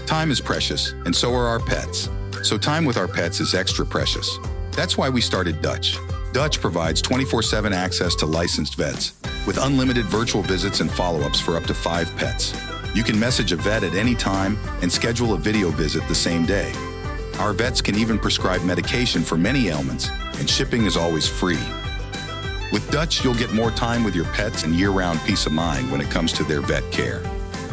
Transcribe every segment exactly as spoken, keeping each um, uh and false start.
Time is precious, and so are our pets. So time with our pets is extra precious. That's why we started Dutch. Dutch provides twenty-four seven access to licensed vets with unlimited virtual visits and follow-ups for up to five pets. You can message a vet at any time and schedule a video visit the same day. Our vets can even prescribe medication for many ailments, and shipping is always free. With Dutch, you'll get more time with your pets and year-round peace of mind when it comes to their vet care.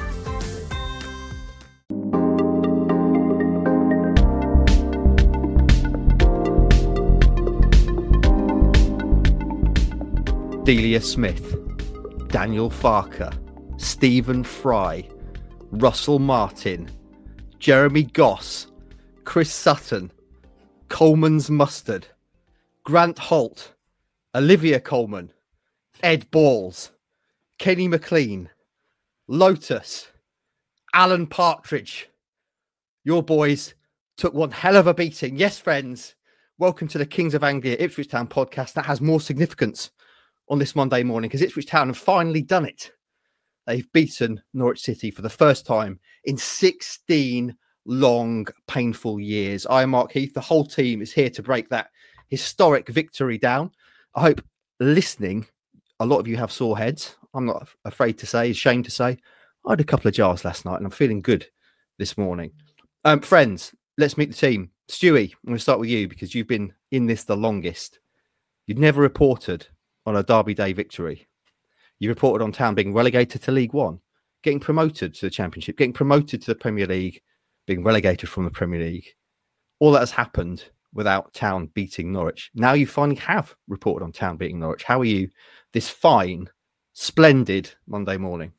Delia Smith, Daniel Farker, Stephen Fry, Russell Martin, Jeremy Goss, Chris Sutton, Coleman's Mustard, Grant Holt, Olivia Coleman, Ed Balls, Kenny McLean, Lotus, Alan Partridge. Your boys took one hell of a beating. Yes, friends, welcome to the Kings of Anglia Ipswich Town podcast that has more significance on this Monday morning because Ipswich Town have finally done it. They've beaten Norwich City for the first time in sixteen long, painful years. I am Mark Heath. The whole team is here to break that historic victory down. I hope listening, a lot of you have sore heads. I'm not afraid to say, ashamed to say, I had a couple of jars last night and I'm feeling good this morning. Um, friends, let's meet the team. Stewie, I'm going to start with you because you've been in this the longest. You've never reported on a Derby Day victory. You reported on Town being relegated to League One, getting promoted to the Championship, getting promoted to the Premier League, being relegated from the Premier League. All that has happened without Town beating Norwich. Now you finally have reported on Town beating Norwich. How are you this fine, splendid Monday morning?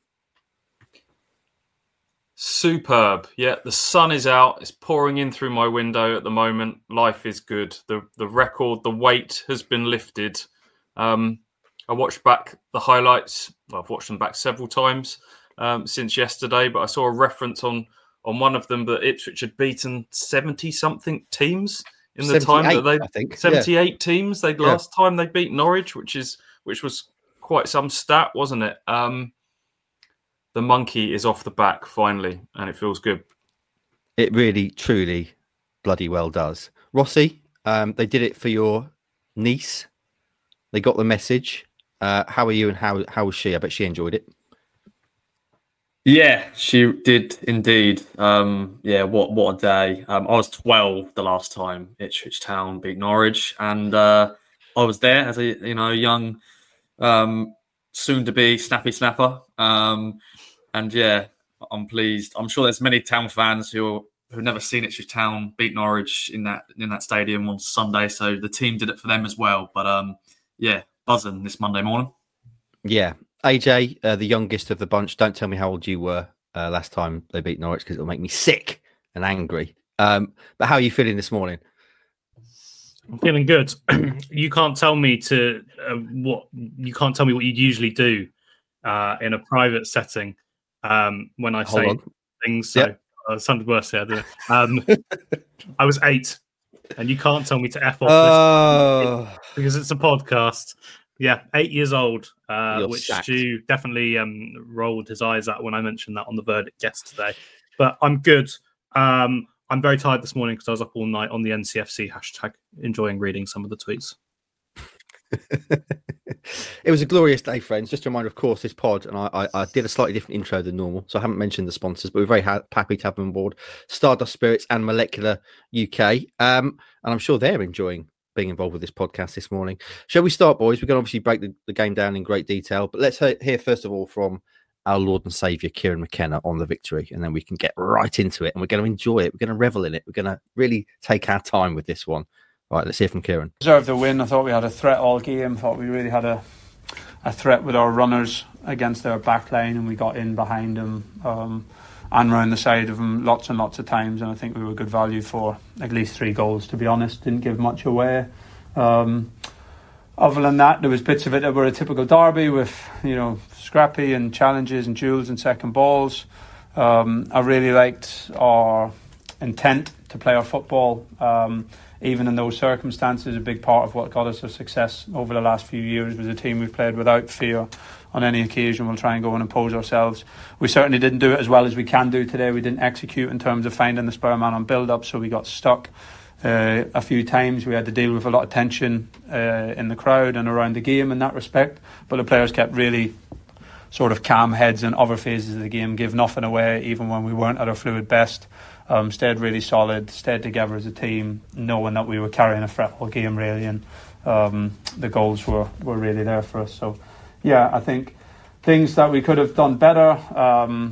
Superb. Yeah, the sun is out. It's pouring in through my window at the moment. Life is good. The the record, the weight has been lifted. Um, I watched back the highlights. Well, I've watched them back several times um, since yesterday, but I saw a reference on on one of them that Ipswich had beaten seventy-something teams in the time that they... I think. seventy-eight yeah. teams they yeah. last time they beat Norwich, which is which was quite some stat, wasn't it? Um, the monkey is off the back, finally, and it feels good. It really, truly, bloody well does. Rossi, um, they did it for your niece. They got the message. Uh, how are you and how how was she? I bet she enjoyed it. Yeah, she did indeed. Um, yeah, what what a day. Um, I was twelve the last time Ipswich Town beat Norwich, and uh, I was there as a you know young, um, soon to be snappy snapper. Um, and yeah, I'm pleased. I'm sure there's many Town fans who who've never seen Ipswich Town beat Norwich in that in that stadium on Sunday. So the team did it for them as well. But um. Yeah, buzzing this Monday morning. Yeah. A J, uh, the youngest of the bunch, don't tell me how old you were uh, last time they beat Norwich because it'll make me sick and angry. Um, but how are you feeling this morning? I'm feeling good. You can't tell me to uh, what you can't tell me what you usually do uh, in a private setting um, when I Hold say on. things. So Yep. uh, it sounded worse here. Didn't it? Um, I was eight. And you can't tell me to F off Oh. this because it's a podcast. Yeah, eight years old, uh, You're which sacked. Stu definitely um, rolled his eyes at when I mentioned that on the verdict yesterday. But I'm good. Um, I'm very tired this morning because I was up all night on the N C F C hashtag, enjoying reading some of the tweets. It was a glorious day, friends. Just a reminder, of course, this pod, and I, I, I did a slightly different intro than normal, so I haven't mentioned the sponsors, but we're very ha- happy to have them on board. Stardust Spirits and Molecular U K, um, and I'm sure they're enjoying being involved with this podcast this morning. Shall we start, boys? We're going to obviously break the, the game down in great detail, but let's he- hear first of all from our Lord and Saviour, Kieran McKenna, on the victory, and then we can get right into it, and we're going to enjoy it. We're going to revel in it. We're going to really take our time with this one. Right, let's hear from Kieran. Deserved the win. I thought we had a threat all game. Thought we really had a a threat with our runners against their back line, and we got in behind them um, and round the side of them lots and lots of times, and I think we were good value for at least three goals, to be honest. Didn't give much away. Um, other than that, there was bits of it that were a typical derby with, you know, scrappy and challenges and duels and second balls. Um, I really liked our intent to play our football. Um, Even in those circumstances, a big part of what got us a success over the last few years was a team we played without fear on any occasion we'll try and go and impose ourselves. We certainly didn't do it as well as we can do today. We didn't execute in terms of finding the spur man on build-up, so we got stuck uh, a few times. We had to deal with a lot of tension uh, in the crowd and around the game in that respect, but the players kept really sort of calm heads in other phases of the game, give nothing away even when we weren't at our fluid best. Um, stayed really solid, stayed together as a team, knowing that we were carrying a threat all game really, and um, the goals were, were really there for us. So yeah, I think things that we could have done better, um,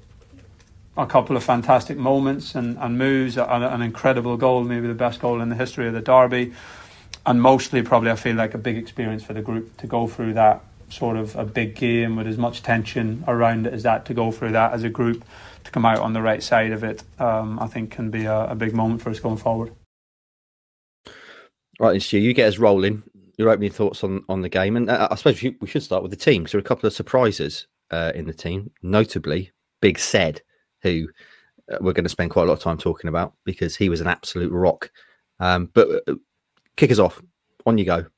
a couple of fantastic moments and, and moves, an, an incredible goal, maybe the best goal in the history of the derby, and mostly probably I feel like a big experience for the group to go through that sort of a big game with as much tension around it as that, to go through that as a group, to come out on the right side of it, um, I think can be a, a big moment for us going forward. Right, and Stu, you get us rolling. Your opening thoughts on, on the game, and uh, I suppose we should start with the team. So, there are a couple of surprises uh, in the team, notably Big Said, who uh, we're going to spend quite a lot of time talking about because he was an absolute rock. Um, but uh, kick us off. On you go.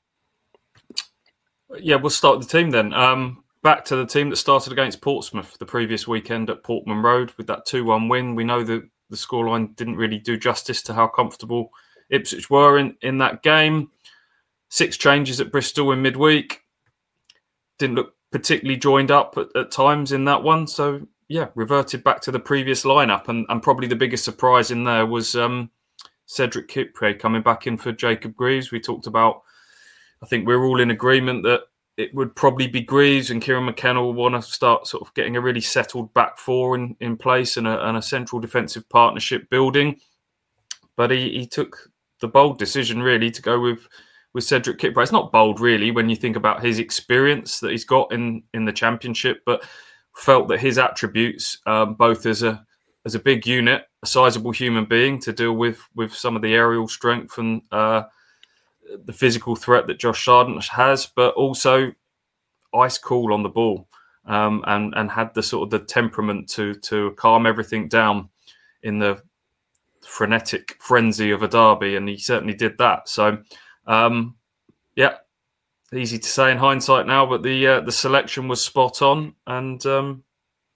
Yeah, we'll start with the team then. Um, back to the team that started against Portsmouth the previous weekend at Portman Road with that two one win. We know that the scoreline didn't really do justice to how comfortable Ipswich were in, in that game. Six changes at Bristol in midweek. Didn't look particularly joined up at, at times in that one. So, yeah, reverted back to the previous lineup. And, and probably the biggest surprise in there was um, Cedric Kipre coming back in for Jacob Greaves. We talked about, I think we're all in agreement that it would probably be Greaves and Kieran McKenna will want to start sort of getting a really settled back four in, in place and a, and a central defensive partnership building. But he, he took the bold decision, really, to go with, with Cedric Kipre. It's not bold, really, when you think about his experience that he's got in, in the Championship, but felt that his attributes, um, both as a as a big unit, a sizable human being to deal with, with some of the aerial strength and uh, the physical threat that Josh Sargent has, but also ice cool on the ball, um, and and had the sort of the temperament to to calm everything down in the frenetic frenzy of a derby, and he certainly did that. So, um, yeah, easy to say in hindsight now, but the uh, the selection was spot on, and um,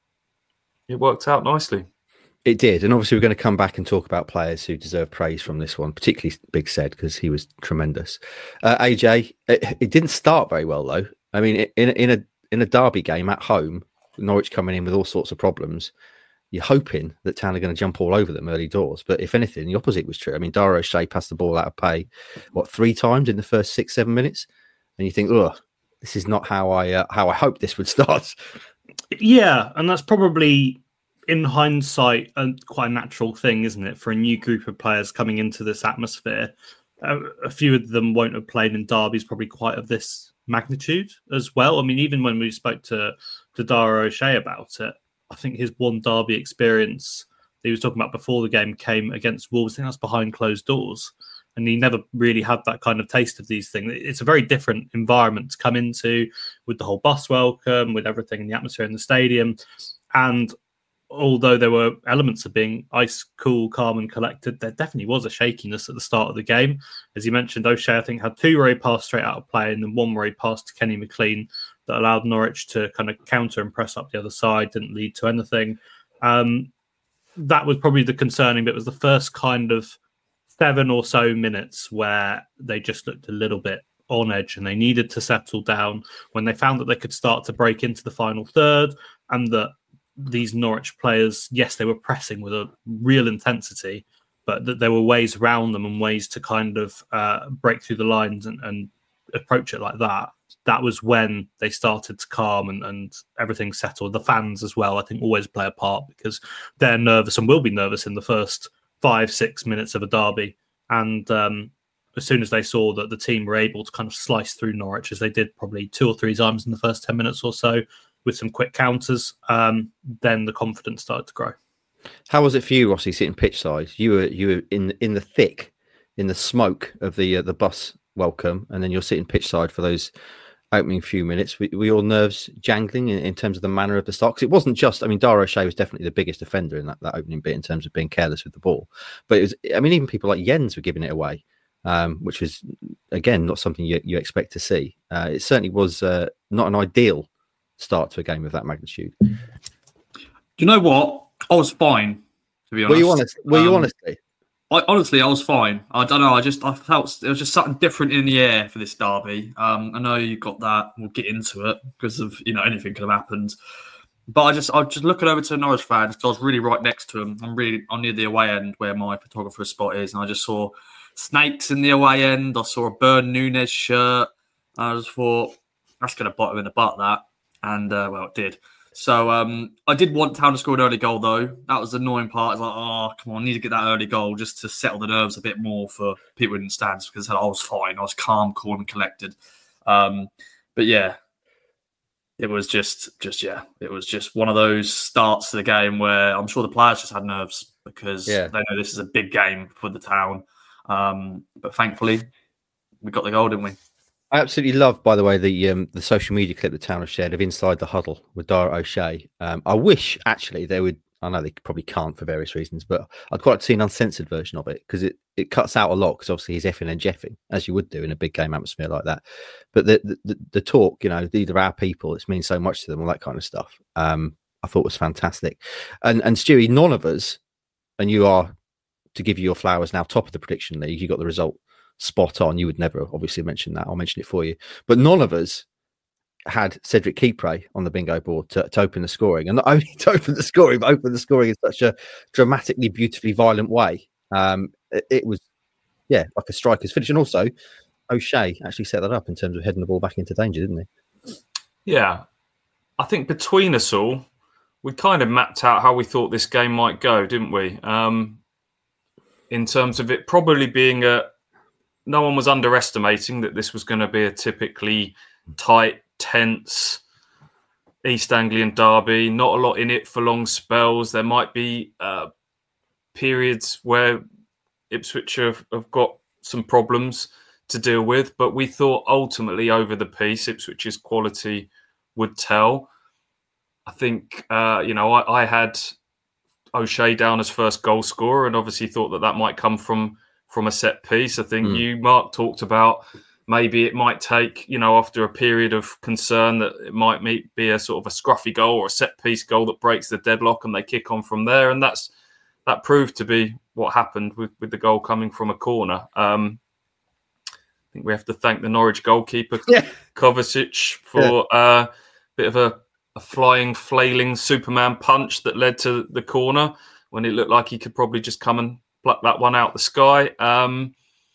it worked out nicely. It did, and obviously we're going to come back and talk about players who deserve praise from this one, particularly Big Said, because he was tremendous. Uh, A J, it, it didn't start very well though. I mean, in in a in a derby game at home, Norwich coming in with all sorts of problems, you're hoping that Town are going to jump all over them early doors. But if anything, the opposite was true. I mean, Dara O'Shea passed the ball out of play, what, three times in the first six, seven minutes, and you think, ugh, this is not how I uh, how I hoped this would start. Yeah, and that's probably, in hindsight, a quite a natural thing, isn't it, for a new group of players coming into this atmosphere. Uh, a few of them won't have played in derbies probably quite of this magnitude as well. I mean, even when we spoke to, to Dara O'Shea about it, I think his one derby experience that he was talking about before the game came against Wolves. I think that's behind closed doors. And he never really had that kind of taste of these things. It's a very different environment to come into, with the whole bus welcome, with everything in the atmosphere in the stadium. And although there were elements of being ice cool, calm and collected, there definitely was a shakiness at the start of the game. As you mentioned, O'Shea, I think, had two where he passed straight out of play and then one where he passed to Kenny McLean that allowed Norwich to kind of counter and press up the other side, didn't lead to anything. Um, that was probably the concerning bit. It was the first kind of seven or so minutes where they just looked a little bit on edge and they needed to settle down when they found that they could start to break into the final third, and that these Norwich players, yes, they were pressing with a real intensity, but that there were ways around them and ways to kind of uh, break through the lines and, and approach it like that. That was when they started to calm and, and everything settled. The fans as well, I think, always play a part because they're nervous and will be nervous in the first five, six minutes of a derby. And um, as soon as they saw that the team were able to kind of slice through Norwich, as they did probably two or three times in the first ten minutes or so, with some quick counters, um, then the confidence started to grow. How was it for you, Rossi, sitting pitch side? You were you were in in the thick, in the smoke of the uh, the bus welcome, and then you're sitting pitch side for those opening few minutes. Were, were your nerves jangling in, in terms of the manner of the start? Because it wasn't just, I mean, Dara O'Shea was definitely the biggest offender in that, that opening bit in terms of being careless with the ball. But it was, I mean, even people like Jens were giving it away, um, which was, again, not something you, you expect to see. Uh, it certainly was uh, not an ideal start to a game of that magnitude. Do you know what? I was fine, to be honest. Were you honest? Were you Um, honestly? I, honestly, I was fine. I don't know. I just I felt there was just something different in the air for this derby. Um, I know you got that. We'll get into it because of you know anything could have happened. But I just I was just looking over to the Norwich fans because I was really right next to them. I'm really I'm near the away end where my photographer's spot is, and I just saw snakes in the away end. I saw a Bern Nunes shirt. I just thought that's going to bite him in the butt. That and uh, well, it did. So um, I did want Town to score an early goal, though. That was the annoying part. I was like, oh, come on, I need to get that early goal just to settle the nerves a bit more for people in the stands because I was fine. I was calm, cool, and collected. Um, but yeah, it was just, just yeah, it was just one of those starts to the game where I'm sure the players just had nerves because Yeah. they know this is a big game for the Town. Um, but thankfully, we got the goal, didn't we? I absolutely love, by the way, the um, the social media clip the Town have shared of Inside the Huddle with Dara O'Shea. Um, I wish, actually, they would, I know they probably can't for various reasons, but I'd quite like to see an uncensored version of it because it, it cuts out a lot because obviously he's effing and jeffing, as you would do in a big game atmosphere like that. But the the, the talk, you know, these are our people, it's means so much to them, all that kind of stuff, um, I thought was fantastic. And, and Stewie, none of us, and you are, to give you your flowers now, top of the prediction league, you got the result spot on. You would never obviously mention that. I'll mention it for you. But none of us had Cedric Kipre on the bingo board to, to open the scoring. And not only to open the scoring, but open the scoring in such a dramatically, beautifully violent way. Um, it, it was, yeah, like a striker's finish. And also, O'Shea actually set that up in terms of heading the ball back into danger, didn't he? Yeah. I think between us all, we kind of mapped out how we thought this game might go, didn't we? Um, in terms of it probably being a no one was underestimating that this was going to be a typically tight, tense East Anglian derby. Not a lot in it for long spells. There might be uh, periods where Ipswich have, have got some problems to deal with, but we thought ultimately over the piece, Ipswich's quality would tell. I think, uh, you know, I, I had O'Shea down as first goal scorer and obviously thought that that might come from from a set piece. I think mm. you, Mark, talked about maybe it might take, you know, after a period of concern that it might be a sort of a scruffy goal or a set piece goal that breaks the deadlock and they kick on from there. And that's that proved to be what happened with, with the goal coming from a corner. Um, I think we have to thank the Norwich goalkeeper, yeah. Kovacic, for a yeah. uh, bit of a, a flying, flailing Superman punch that led to the corner when it looked like he could probably just come and pluck that one out the sky. Um,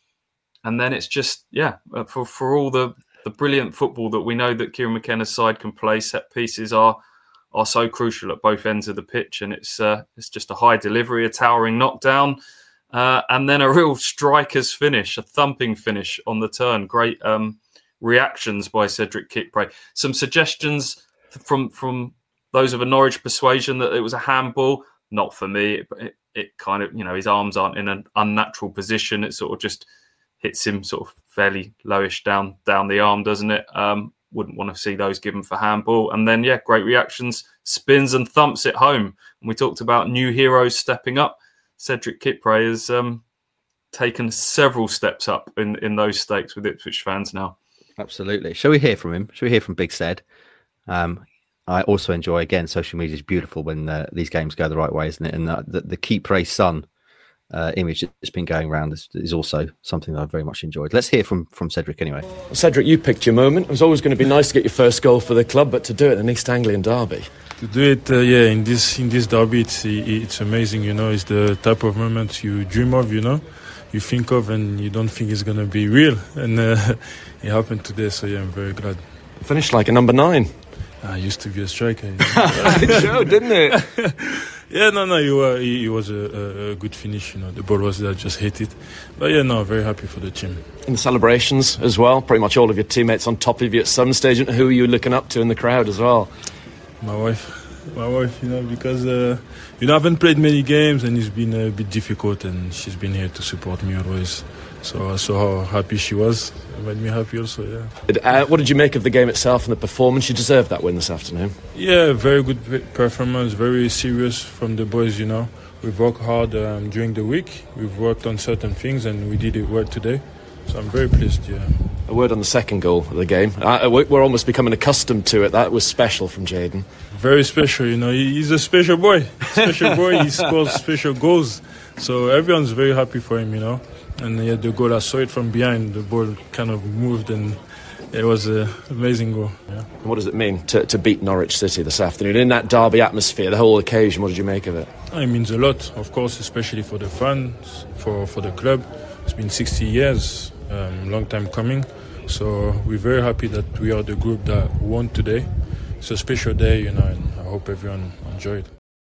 and then it's just, yeah, for, for all the, the brilliant football that we know that Kieran McKenna's side can play, set pieces are are so crucial at both ends of the pitch. And it's uh, it's just a high delivery, a towering knockdown, uh, and then a real striker's finish, a thumping finish on the turn. Great um, reactions by Cedric Kipre. Some suggestions from, from those of a Norwich persuasion that it was a handball. Not for me. It, it, it kind of, you know, his arms aren't in an unnatural position. It sort of just hits him sort of fairly lowish down down the arm, doesn't it? Um, wouldn't want to see those given for handball. And then, yeah, great reactions, spins and thumps it home. And we talked about new heroes stepping up. Cedric Kipre has um, taken several steps up in, in those stakes with Ipswich fans now. Absolutely. Shall we hear from him? Shall we hear from Big Ced? Um, I also enjoy, again, social media is beautiful when uh, these games go the right way, isn't it? And uh, the, the Kipre son uh, image that's been going around is, is also something that I've very much enjoyed. Let's hear from, from Cedric anyway. Well, Cedric, you picked your moment. It was always going to be nice to get your first goal for the club, but to do it in an East Anglian derby. To do it, uh, yeah, in this in this derby, it's it's amazing. You know, it's the type of moment you dream of. You know, you think of, and you don't think it's going to be real. And uh, it happened today, so yeah, I'm very glad. Finished like a number nine. I used to be a striker. It showed, didn't it? Yeah, no, no, you were, it was a, a good finish. You know, the ball was there, just hit it. But yeah, no, very happy for the team. In the celebrations as well, pretty much all of your teammates on top of you at some stage. Who are you looking up to in the crowd as well? My wife, my wife, you know, because uh, you know, I haven't played many games and it's been a bit difficult, and she's been here to support me always. So I saw how happy she was. It made me happy also, yeah. Uh, what did you make of the game itself and the performance? You deserved that win this afternoon. Yeah, very good performance, very serious from the boys, you know. We've worked hard um, during the week. We've worked on certain things and we did it well today. So I'm very pleased, yeah. A word on the second goal of the game. Uh, we're almost becoming accustomed to it. That was special from Jayden. Very special, you know. He's a special boy. Special boy. He scores special goals. So everyone's very happy for him, you know. And he had the goal. I saw it from behind. The ball kind of moved, and it was an amazing goal. Yeah. What does it mean to, to beat Norwich City this afternoon in that derby atmosphere? The whole occasion. What did you make of it? It means a lot, of course, especially for the fans, for for the club. It's been sixty years. Um, long time coming, so we're very happy that we are the group that won today. It's a special day, you know, and I hope everyone enjoyed.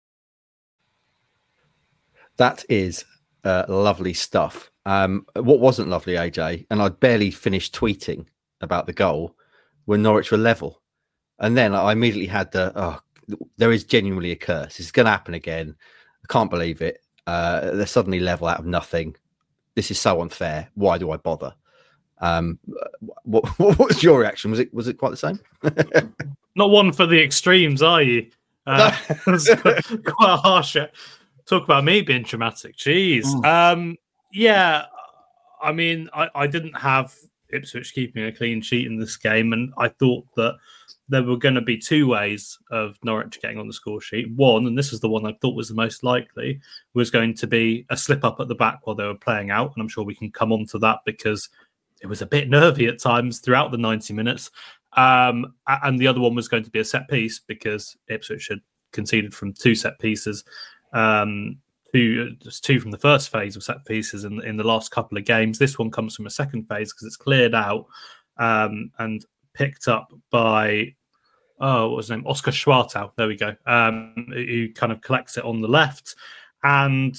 That is uh, lovely stuff. Um, what wasn't lovely, A J, and I'd barely finished tweeting about the goal when Norwich were level, and then I immediately had the oh, there is genuinely a curse. It's going to happen again. I can't believe it. Uh, they're suddenly level out of nothing. This is so unfair. Why do I bother? Um, what, what was your reaction? Was it was it quite the same? Not one for the extremes, are you? Uh, it's quite harsh. Talk about me being traumatic. Jeez. Mm. Um, yeah, I mean, I, I didn't have Ipswich keeping a clean sheet in this game, and I thought that there were going to be two ways of Norwich getting on the score sheet. One, and this is the one I thought was the most likely, was going to be a slip up at the back while they were playing out. And I'm sure we can come on to that because it was a bit nervy at times throughout the ninety minutes. Um, and the other one was going to be a set piece because Ipswich had conceded from two set pieces, um, two, just two from the first phase of set pieces in, in the last couple of games. This one comes from a second phase because it's cleared out um, and picked up by, oh, what was his name? Oscar Schwartau. There we go. Um, who kind of collects it on the left. And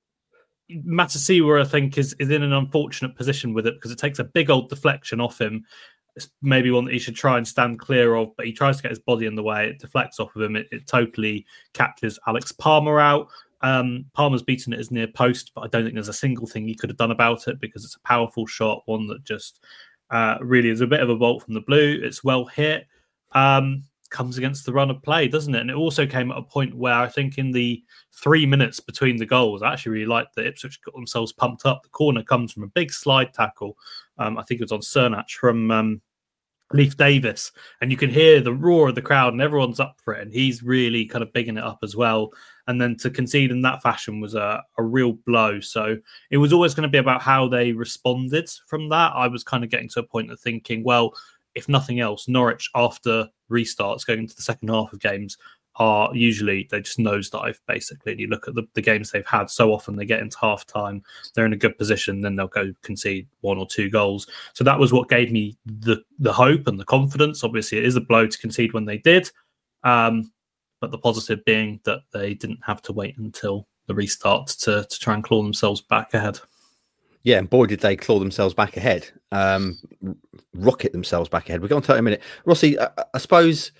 Matasiwa, I think, is, is in an unfortunate position with it because it takes a big old deflection off him. It's maybe one that he should try and stand clear of, but he tries to get his body in the way. It deflects off of him. It, it totally catches Alex Palmer out. Um, Palmer's beaten it as near post, but I don't think there's a single thing he could have done about it because it's a powerful shot, one that just Uh, really is a bit of a bolt from the blue. It's well hit. Um, comes against the run of play, doesn't it? And it also came at a point where I think in the three minutes between the goals, I actually really liked that Ipswich got themselves pumped up. The corner comes from a big slide tackle. Um, I think it was on Cernach from um, Leif Davis. And you can hear the roar of the crowd and everyone's up for it. And he's really kind of bigging it up as well. And then to concede in that fashion was a, a real blow. So it was always going to be about how they responded from that. I was kind of getting to a point of thinking, well, if nothing else, Norwich after restarts going into the second half of games are usually, they just nosedive basically. And you look at the, the games they've had, so often they get into half time, they're in a good position, then they'll go concede one or two goals. So that was what gave me the, the hope and the confidence. Obviously it is a blow to concede when they did. Um, But the positive being that they didn't have to wait until the restart to, to try and claw themselves back ahead. Yeah, and boy, did they claw themselves back ahead, um, rocket themselves back ahead. We're going to tell you in a minute. Rossi, I, I suppose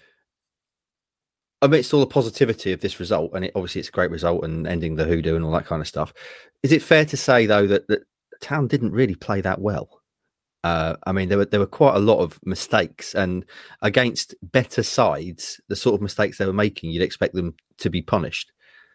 amidst all the positivity of this result, and it, obviously it's a great result and ending the hoodoo and all that kind of stuff, is it fair to say, though, that, that Town didn't really play that well? Uh, I mean, there were there were quite a lot of mistakes, and against better sides, the sort of mistakes they were making, you'd expect them to be punished.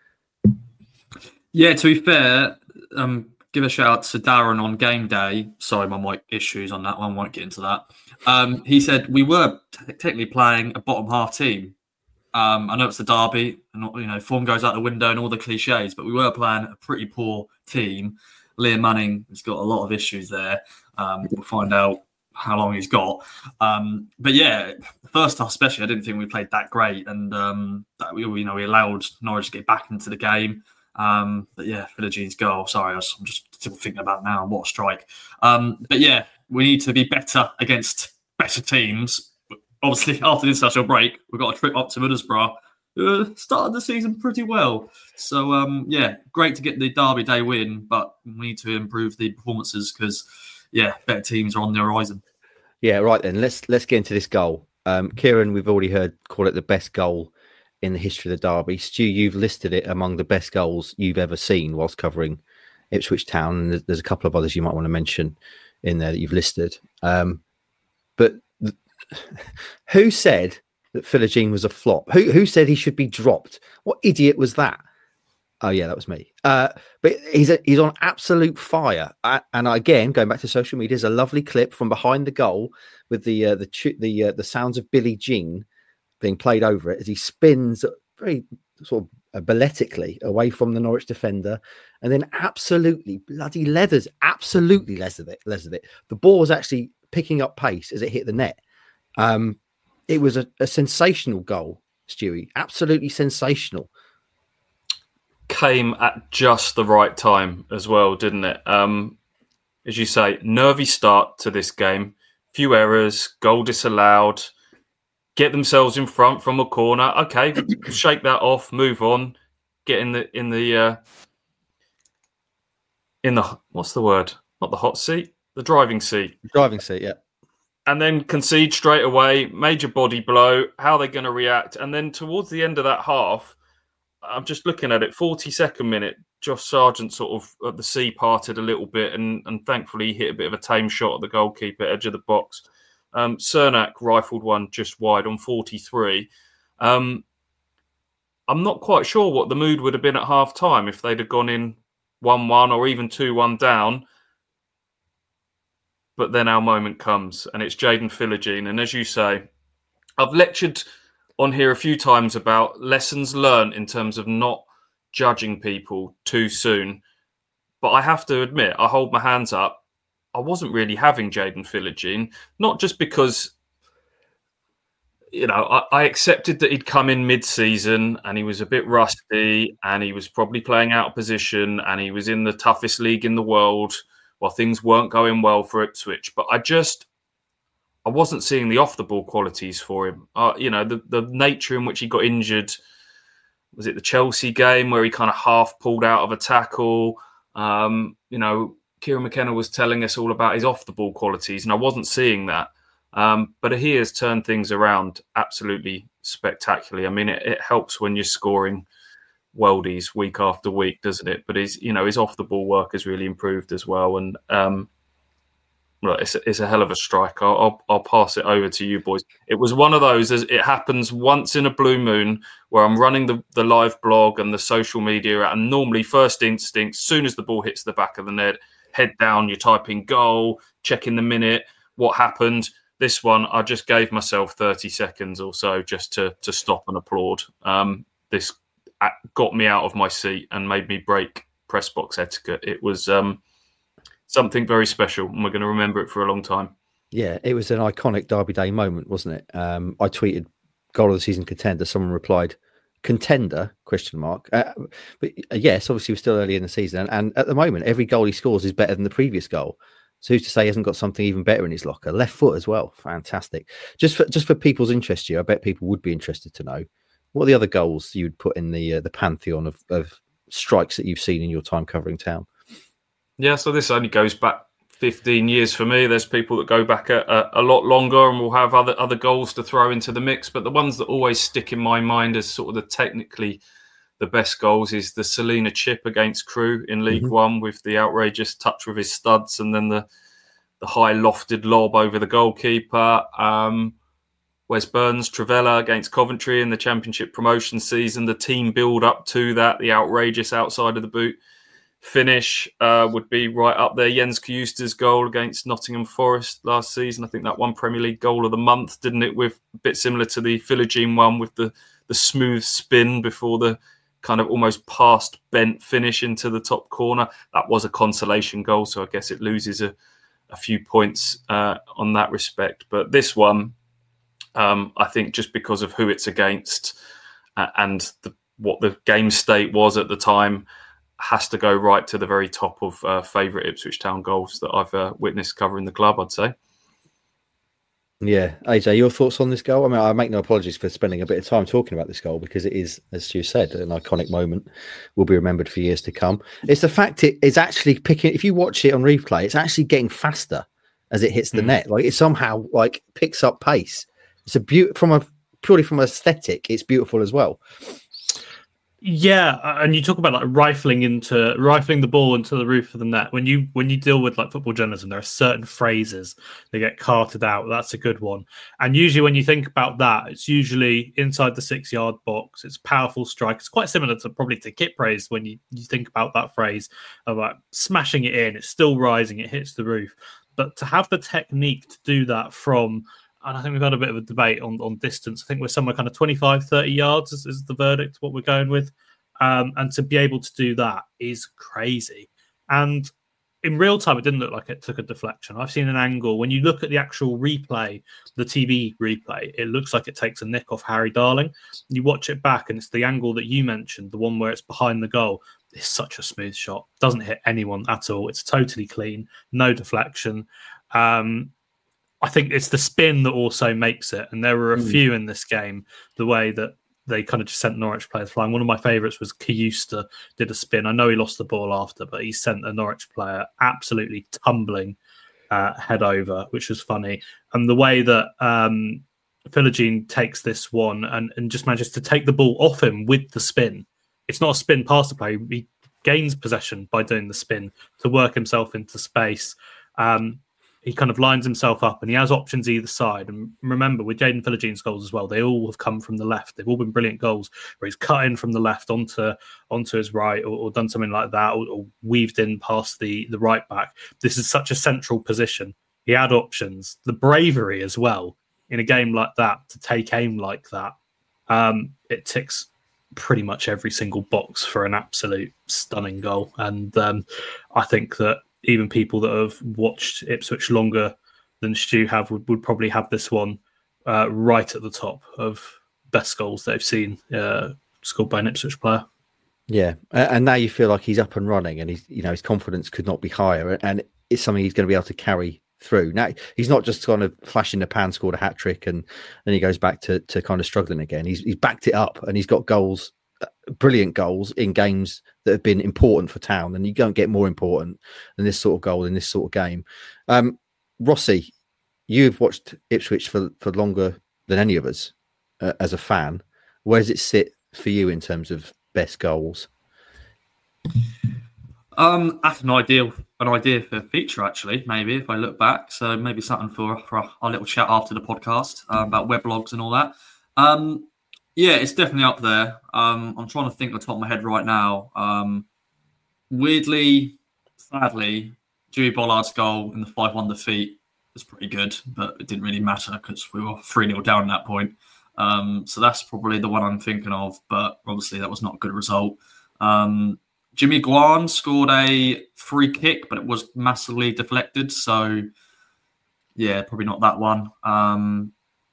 Yeah, to be fair, um, give a shout out to Darren on game day. Sorry, my mic issues on that one. Won't get into that. Um, he said we were t- technically playing a bottom half team. Um, I know it's the derby, and you know form goes out the window and all the cliches, but we were playing a pretty poor team. Liam Manning has got a lot of issues there. Um, we'll find out how long he's got. Um, but yeah, the first half especially, I didn't think we played that great, and um, that we, you know, we allowed Norwich to get back into the game. Um, but yeah, Philogene goal. Sorry, I was, I'm just still thinking about now. What a strike! Um, but yeah, we need to be better against better teams. Obviously, after this international break, we've got a trip up to Middlesbrough. Uh, started the season pretty well. So, um, yeah, great to get the Derby Day win, but we need to improve the performances because, yeah, better teams are on the horizon. Yeah, right then. Let's let's get into this goal. Um, Kieran, we've already heard call it the best goal in the history of the Derby. Stu, you've listed it among the best goals you've ever seen whilst covering Ipswich Town. And there's a couple of others you might want to mention in there that you've listed. Um, but th- who said that Philogene was a flop? Who who said he should be dropped? What idiot was that? Oh yeah, that was me. Uh, but he's a, he's on absolute fire. Uh, and again, going back to social media, there's a lovely clip from behind the goal with the uh, the tu- the uh, the sounds of Billie Jean being played over it as he spins very sort of uh, balletically away from the Norwich defender, and then absolutely bloody leathers, absolutely leathers it. Leathers it. The ball was actually picking up pace as it hit the net. Um, it was a, a sensational goal, Stewie. Absolutely sensational. Came at just the right time as well, didn't it? Um, as you say, nervy start to this game. Few errors, goal disallowed, get themselves in front from a corner. Okay, shake that off, move on, get in the in the uh, in the what's the word? Not the hot seat, the driving seat. Driving seat, yeah. And then concede straight away, major body blow. How are they going to react? And then towards the end of that half, I'm just looking at it, forty-second minute, Josh Sargent sort of, uh, the sea parted a little bit and, and thankfully he hit a bit of a tame shot at the goalkeeper, edge of the box. Um, Cernak rifled one just wide on forty-three. Um, I'm not quite sure what the mood would have been at half-time if they'd have gone in one one or even two one down. But then our moment comes and it's Jayden Philogene. And as you say, I've lectured on here a few times about lessons learned in terms of not judging people too soon. But I have to admit, I hold my hands up. I wasn't really having Jayden Philogene, not just because, you know, I, I accepted that he'd come in mid-season and he was a bit rusty and he was probably playing out of position and he was in the toughest league in the world while things weren't going well for Ipswich. But I just... I wasn't seeing the off-the-ball qualities for him. Uh, you know, the, the nature in which he got injured. Was it the Chelsea game where he kind of half pulled out of a tackle? Um, you know, Kieran McKenna was telling us all about his off-the-ball qualities, and I wasn't seeing that. Um, but he has turned things around absolutely spectacularly. I mean, it, it helps when you're scoring worldies week after week, doesn't it? But his, you know, his off-the-ball work has really improved as well. And, um, Right, it's a, it's a hell of a strike. I'll, I'll I'll pass it over to you boys. It was one of those, as it happens once in a blue moon, where I'm running the, the live blog and the social media, and normally first instinct, soon as the ball hits the back of the net, head down, you're typing goal, checking the minute, what happened. This one, I just gave myself thirty seconds or so just to to stop and applaud. Um, this got me out of my seat and made me break press box etiquette. It was... Um, something very special, and we're going to remember it for a long time. Yeah, it was an iconic Derby Day moment, wasn't it? Um, I tweeted goal of the season contender. Someone replied, contender, question mark. Uh, but uh, yes, obviously we're still early in the season. And, and at the moment, every goal he scores is better than the previous goal. So who's to say he hasn't got something even better in his locker? Left foot as well. Fantastic. Just for, just for people's interest here, I bet people would be interested to know, what are the other goals you'd put in the uh, the pantheon of, of strikes that you've seen in your time covering town? Yeah, so this only goes back fifteen years for me. There's people that go back a, a, a lot longer and will have other, other goals to throw into the mix. But the ones that always stick in my mind as sort of the technically the best goals is the Selena chip against Crewe in League mm-hmm. One with the outrageous touch with his studs and then the, the high lofted lob over the goalkeeper. Um, Wes Burns, Travella against Coventry in the Championship promotion season. The team build up to that, the outrageous outside of the boot finish uh, would be right up there. Jens Kjuster's goal against Nottingham Forest last season. I think that won Premier League goal of the month, didn't it? With a bit similar to the Philogene one with the, the smooth spin before the kind of almost past bent finish into the top corner. That was a consolation goal, so I guess it loses a, a few points uh, on that respect. But this one, um, I think just because of who it's against uh, and the, what the game state was at the time, has to go right to the very top of uh, favourite Ipswich Town goals that I've uh, witnessed covering the club, I'd say. Yeah. A J, your thoughts on this goal? I mean, I make no apologies for spending a bit of time talking about this goal because it is, as you said, an iconic moment, will be remembered for years to come. It's the fact it is actually picking, if you watch it on replay, it's actually getting faster as it hits the mm. net. Like it somehow like picks up pace. It's a beaut from a purely from aesthetic, it's beautiful as well. Yeah, and you talk about like rifling into rifling the ball into the roof of the net. When you when you deal with like football journalism, there are certain phrases that get carted out. That's a good one. And usually, when you think about that, it's usually inside the six yard box. It's powerful strike. It's quite similar to probably to kit praise when you, you think about that phrase about smashing it in. It's still rising. It hits the roof. But to have the technique to do that from, and I think we've had a bit of a debate on, on distance. I think we're somewhere kind of twenty-five, thirty yards is, is the verdict, what we're going with. Um, and to be able to do that is crazy. And in real time, it didn't look like it took a deflection. I've seen an angle. When you look at the actual replay, the T V replay, it looks like it takes a nick off Harry Darling. You watch it back, and it's the angle that you mentioned, the one where it's behind the goal. It's such a smooth shot. Doesn't hit anyone at all. It's totally clean. No deflection. Um, I think it's the spin that also makes it. And there were a mm. few in this game, the way that they kind of just sent Norwich players flying. One of my favourites was Kiyusta did a spin. I know he lost the ball after, but he sent a Norwich player absolutely tumbling uh, head over, which was funny. And the way that um, Philogene takes this one and, and just manages to take the ball off him with the spin. It's not a spin past the play. He gains possession by doing the spin to work himself into space. Um, He kind of lines himself up and he has options either side. And remember, with Jaden Philogene's goals as well, they all have come from the left. They've all been brilliant goals where he's cut in from the left onto onto his right or, or done something like that or, or weaved in past the, the right back. This is such a central position. He had options. The bravery as well in a game like that to take aim like that. Um, it ticks pretty much every single box for an absolute stunning goal. And um, I think that even people that have watched Ipswich longer than Stu have would, would probably have this one uh, right at the top of best goals they've seen uh, scored by an Ipswich player. Yeah, and now you feel like he's up and running, and he's you know his confidence could not be higher, and it's something he's going to be able to carry through. Now he's not just kind of flash in the pan, scored a hat trick, and then he goes back to to kind of struggling again. He's he's backed it up, and he's got goals. Brilliant goals in games that have been important for Town, and you don't get more important than this sort of goal in this sort of game. Um, Rossi, you've watched Ipswich for, for longer than any of us uh, as a fan. Where does it sit for you in terms of best goals? Um, that's an ideal, an idea for a feature actually. Maybe if I look back, so maybe something for for our little chat after the podcast uh, about weblogs and all that. Um, Yeah, it's definitely up there. Um, I'm trying to think on the top of my head right now. Um, weirdly, sadly, Dewey Bollard's goal in the five one defeat was pretty good, but it didn't really matter because we were three nil down at that point. Um, so that's probably the one I'm thinking of, but obviously that was not a good result. Um, Jimmy Guan scored a free kick, but it was massively deflected. So, yeah, probably not that one. Um,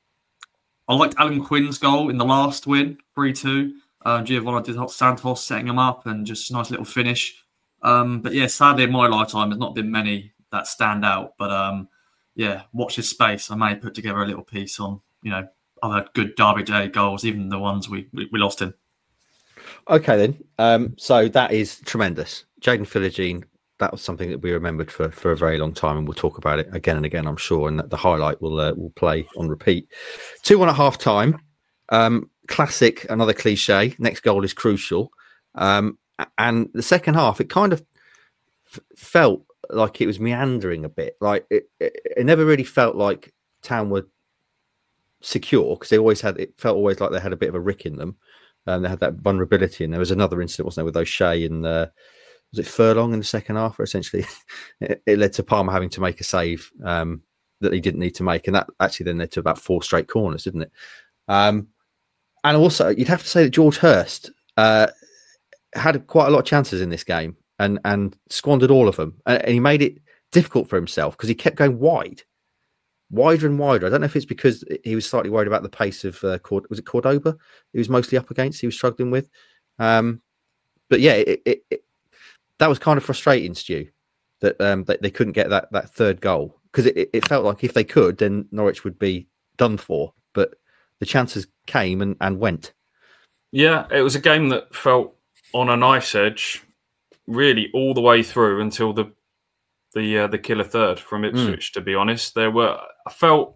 I liked Alan Quinn's goal in the last win, three two. Uh, Giovanni Dos Santos setting him up and just a nice little finish. Um, but yeah, sadly in my lifetime, there's not been many that stand out. But um, yeah, watch this space. I may put together a little piece on, you know, other good Derby Day goals, even the ones we, we, we lost in. Okay, then. Um, so that is tremendous. Jaden Philogene, that was something that we remembered for, for a very long time, and we'll talk about it again and again, I'm sure. And the highlight will uh, will play on repeat. two one at half time. Um, classic, another cliche. Next goal is crucial. Um, and the second half, it kind of f- felt like it was meandering a bit. Like it, it, it never really felt like Town were secure because they always had. It felt always like they had a bit of a rick in them. Um, they had that vulnerability, and there was another incident, wasn't there, with O'Shea and. Uh, Was it Furlong in the second half, where essentially it, it led to Palmer having to make a save um, that he didn't need to make, and that actually then led to about four straight corners, didn't it? Um, and also, you'd have to say that George Hurst uh, had quite a lot of chances in this game and and squandered all of them, and, and he made it difficult for himself because he kept going wide, wider and wider. I don't know if it's because he was slightly worried about the pace of uh, Cord- was it Cordoba he was mostly up against, he was struggling with. Um, but yeah, it, it, it that was kind of frustrating, Stu, that um, that they couldn't get that, that third goal because it, it felt like if they could, then Norwich would be done for. But the chances came and, and went. Yeah, it was a game that felt on a knife's edge, really all the way through until the the uh, the killer third from Ipswich. Mm. To be honest, there were I felt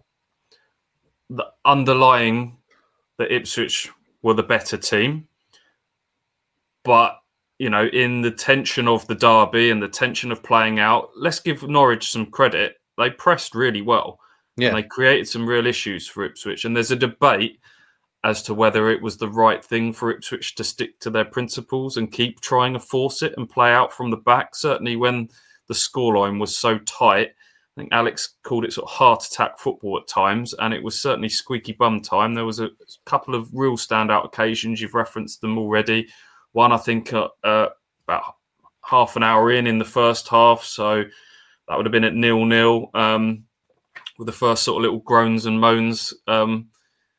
the underlying that Ipswich were the better team. but you know, in the tension of the derby and the tension of playing out, let's give Norwich some credit. They pressed really well. Yeah. And they created some real issues for Ipswich. And there's a debate as to whether it was the right thing for Ipswich to stick to their principles and keep trying to force it and play out from the back. Certainly when the scoreline was so tight, I think Alex called it sort of heart attack football at times, and it was certainly squeaky bum time. There was a couple of real standout occasions. You've referenced them already. One, I think, uh, uh, about half an hour in in the first half. So that would have been at nil-nil um, with the first sort of little groans and moans um,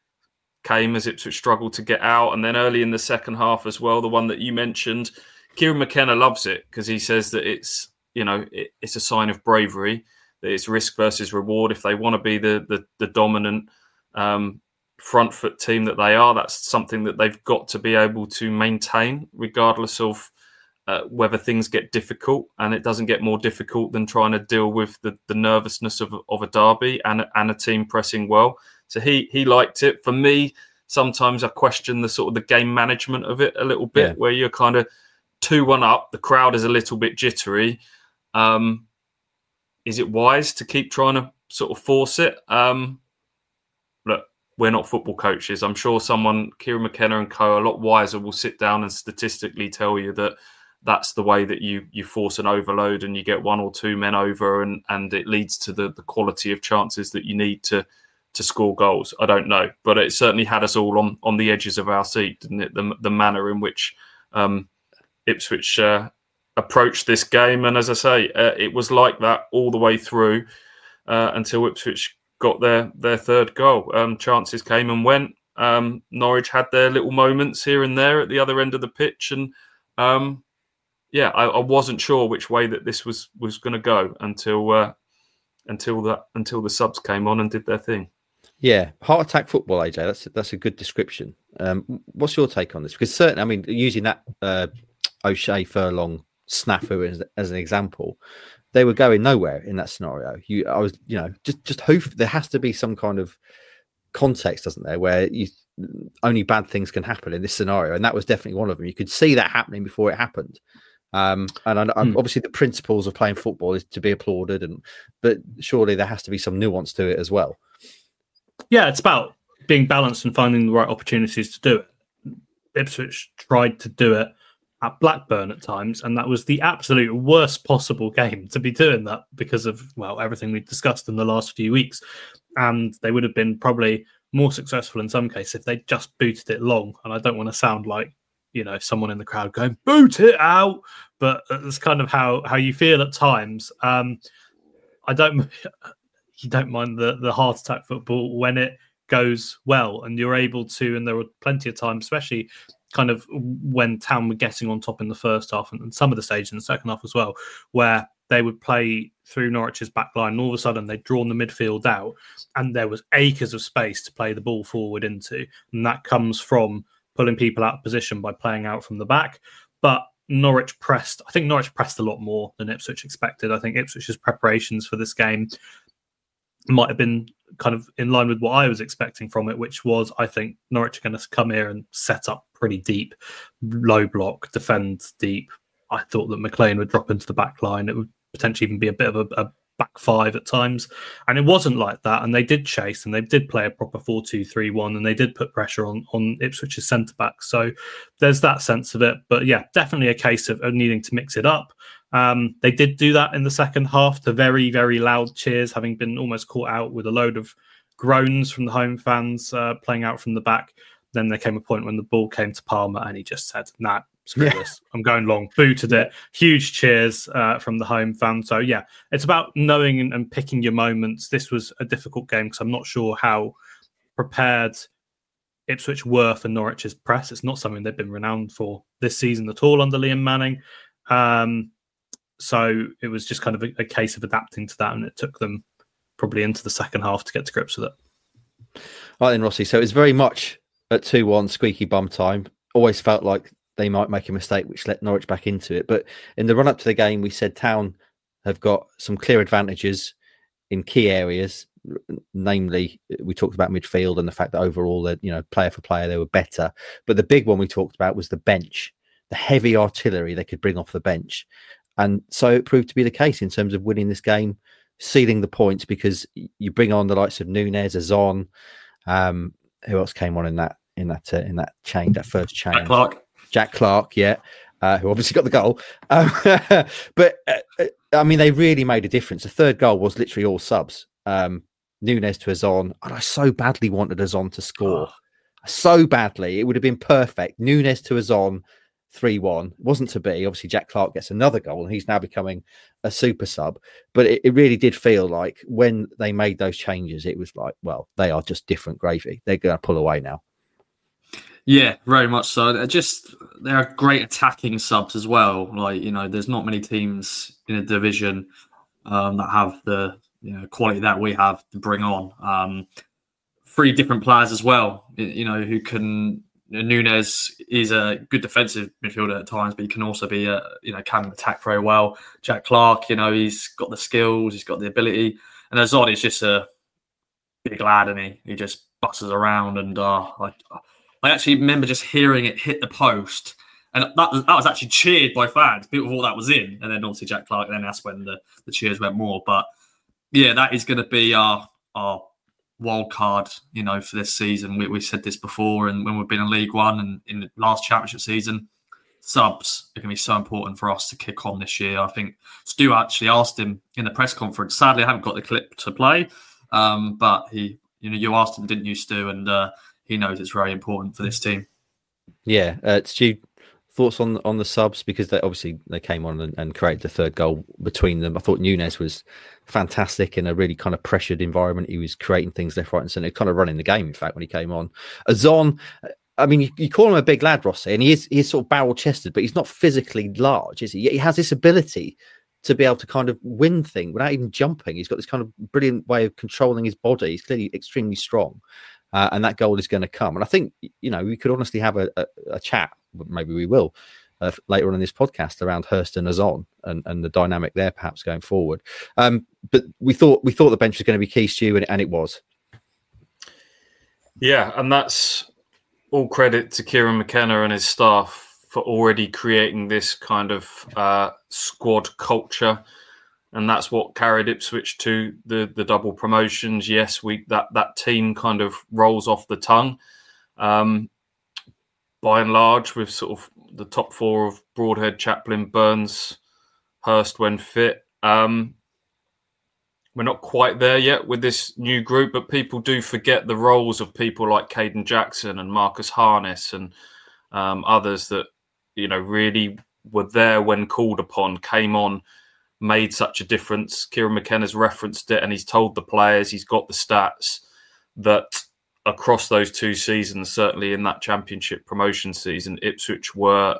came as Ipswich struggled to get out. And then early in the second half as well, the one that you mentioned, Kieran McKenna loves it because he says that it's, you know, it, it's a sign of bravery, that it's risk versus reward. If they want to be the, the, the dominant um front foot team that they are, that's something that they've got to be able to maintain regardless of uh, whether things get difficult, and it doesn't get more difficult than trying to deal with the, the nervousness of, of a derby and, and a team pressing well. So he he liked it. For me, sometimes I question the sort of the game management of it a little bit, yeah. where you're kind of two one up, the crowd is a little bit jittery. Um, is it wise to keep trying to sort of force it? Um, look, we're not football coaches. I'm sure someone, Kieran McKenna and co, a lot wiser, will sit down and statistically tell you that that's the way that you you force an overload and you get one or two men over, and, and it leads to the, the quality of chances that you need to to score goals. I don't know, but it certainly had us all on, on the edges of our seat, didn't it? The, the manner in which um, Ipswich uh, approached this game. And as I say, uh, it was like that all the way through uh, until Ipswich got their their third goal. Um, chances came and went. Um, Norwich had their little moments here and there at the other end of the pitch, and um, yeah, I, I wasn't sure which way that this was was going to go until uh, until that until the subs came on and did their thing. Yeah, heart attack football, A J. That's that's a good description. Um, what's your take on this? Because certainly, I mean, using that uh, O'Shea Furlong snafu as, as an example, they were going nowhere in that scenario. You, I was, you know, just just hope there has to be some kind of context, doesn't there, where you only bad things can happen in this scenario, and that was definitely one of them. You could see that happening before it happened. Um, and I, mm. obviously, the principles of playing football is to be applauded, and but surely there has to be some nuance to it as well. Yeah, it's about being balanced and finding the right opportunities to do it. Ipswich tried to do it at Blackburn at times, and that was the absolute worst possible game to be doing that because of, well, everything we've discussed in the last few weeks. And they would have been probably more successful in some cases if they just booted it long. And I don't want to sound like, you know, someone in the crowd going, boot it out, but that's kind of how, how you feel at times. Um, I don't... You don't mind the, the heart attack football when it goes well and you're able to, and there were plenty of times, especially kind of when Town were getting on top in the first half and, and some of the stage in the second half as well, where they would play through Norwich's back line and all of a sudden they'd drawn the midfield out and there was acres of space to play the ball forward into. And that comes from pulling people out of position by playing out from the back. But Norwich pressed, I think Norwich pressed a lot more than Ipswich expected. I think Ipswich's preparations for this game might have been kind of in line with what I was expecting from it, which was, I think Norwich are going to come here and set up pretty deep, low block, defend deep. I thought that McLean would drop into the back line. It would potentially even be a bit of a, a back five at times. And it wasn't like that. And they did chase and they did play a proper four two three one and they did put pressure on, on Ipswich's centre-back. So there's that sense of it. But yeah, definitely a case of, of needing to mix it up. Um, they did do that in the second half to very, very loud cheers, having been almost caught out with a load of groans from the home fans uh, playing out from the back. Then there came a point when the ball came to Palmer and he just said, nah, screw yeah. this. I'm going long. Booted it. Huge cheers uh, from the home fans. So yeah, it's about knowing and, and picking your moments. This was a difficult game because I'm not sure how prepared Ipswich were for Norwich's press. It's not something they've been renowned for this season at all under Liam Manning. Um, So it was just kind of a, a case of adapting to that, and it took them probably into the second half to get to grips with it. All right then, Rossi. So it's very much at two one squeaky bum time. Always felt like they might make a mistake, which let Norwich back into it. But in the run-up to the game, we said Town have got some clear advantages in key areas. Namely, we talked about midfield and the fact that overall, you know, player for player, they were better. But the big one we talked about was the bench. the heavy artillery they could bring off the bench. And so it proved to be the case in terms of winning this game, sealing the points, because you bring on the likes of Núñez, Azón, um, who else came on in that in that uh, in that change, that first change? Jack Clark. Jack Clark, yeah, uh, who obviously got the goal. Um, but uh, I mean, they really made a difference. The third goal was literally all subs. Um, Núñez to Azón, and I so badly wanted Azón to score, oh. so badly. It would have been perfect. Núñez to Azón, three one. Wasn't to be. Obviously, Jack Clark gets another goal, and he's now becoming a super sub. But it, it really did feel like when they made those changes, it was like, well, they are just different gravy. They're going to pull away now. Yeah, very much so. They're just they're great attacking subs as well. Like, you know, there's not many teams in a division um, that have the you know quality that we have to bring on. Um, three different players as well, you know, who can. Núñez is a good defensive midfielder at times, but he can also be a you know can attack very well. Jack Clark, you know, he's got the skills, he's got the ability, and Azón is just a big lad, and he he just buses around. And uh, I I actually remember just hearing it hit the post, and that that was actually cheered by fans. People thought that was in, and then obviously Jack Clark. And then that's when the, the cheers went more. But yeah, that is going to be our our wild card, you know, for this season. We we said this before, and when we've been in League One and in the last championship season, subs are going to be so important for us to kick on this year. I think Stu actually asked him in the press conference. Sadly, I haven't got the clip to play, um, but he, you know, you asked him, didn't you, Stu? And uh, he knows it's very important for this team. Yeah, uh, Stu, thoughts on on the subs, because they obviously they came on and, and created the third goal between them. I thought Núñez was fantastic in a really kind of pressured environment. He was creating things left, right, and centre, kind of running the game. In fact, when he came on, Azón, I mean, you, you call him a big lad, Rossi, and he is he's sort of barrel chested, but he's not physically large, is he? He has this ability to be able to kind of win things without even jumping. He's got this kind of brilliant way of controlling his body. He's clearly extremely strong. Uh, and that goal is going to come. And I think, you know, we could honestly have a, a, a chat, maybe we will, uh, later on in this podcast around Hurst and Azón and, and the dynamic there perhaps going forward. Um, but we thought we thought the bench was going to be key, Stu, and, and it was. Yeah, and that's all credit to Kieran McKenna and his staff for already creating this kind of uh, squad culture. And that's what carried Ipswich to the, the double promotions. Yes, we that, that team kind of rolls off the tongue. Um, by and large, with sort of the top four of Broadhead, Chaplin, Burns, Hurst when fit. Um, we're not quite there yet with this new group, but people do forget the roles of people like Caden Jackson and Marcus Harness and um, others that, you know, really were there when called upon, came on, made such a difference. Kieran McKenna's referenced it, and he's told the players, he's got the stats, that across those two seasons, certainly in that championship promotion season, Ipswich were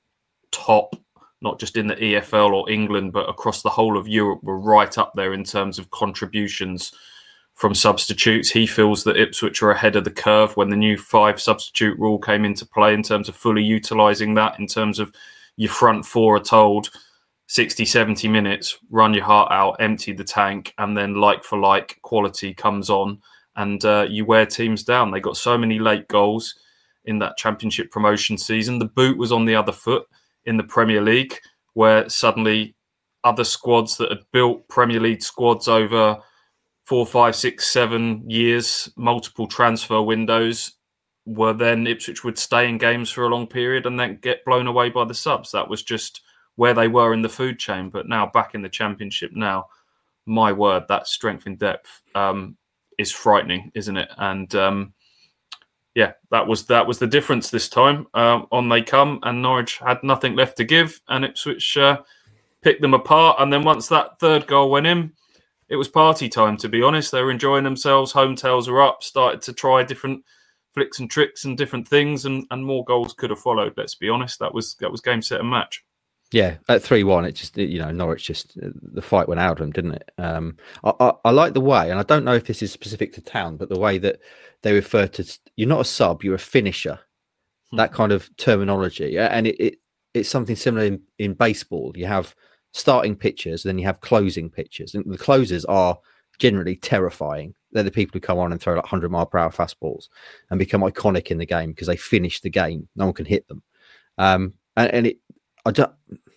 top, not just in the E F L or England, but across the whole of Europe, were right up there in terms of contributions from substitutes. He feels that Ipswich are ahead of the curve when the new five substitute rule came into play in terms of fully utilising that, in terms of your front four are told sixty, seventy minutes, run your heart out, empty the tank, and then like for like quality comes on and uh, you wear teams down. They got so many late goals in that championship promotion season. The boot was on the other foot in the Premier League, where suddenly other squads that had built Premier League squads over four, five, six, seven years, multiple transfer windows, were then Ipswich would stay in games for a long period and then get blown away by the subs. That was just where they were in the food chain. But now back in the championship now, my word, that strength in depth um, is frightening, isn't it? And um, yeah, that was that was the difference this time. Um, on they come, and Norwich had nothing left to give, and Ipswich uh, picked them apart. And then once that third goal went in, it was party time, to be honest. They were enjoying themselves. Home tails were up, started to try different flicks and tricks and different things, and, and more goals could have followed, let's be honest. That was that was game, set and match. Yeah, at three one, it just, you know, Norwich just, the fight went out of them, didn't it? Um, I, I, I like the way, and I don't know if this is specific to Town, but the way that they refer to, you're not a sub, you're a finisher, hmm. that kind of terminology. And it, it it's something similar in, in baseball. You have starting pitchers, then you have closing pitchers. And the closers are generally terrifying. They're the people who come on and throw like one hundred mile per hour fastballs and become iconic in the game because they finish the game. No one can hit them. Um, and, and it, I don't.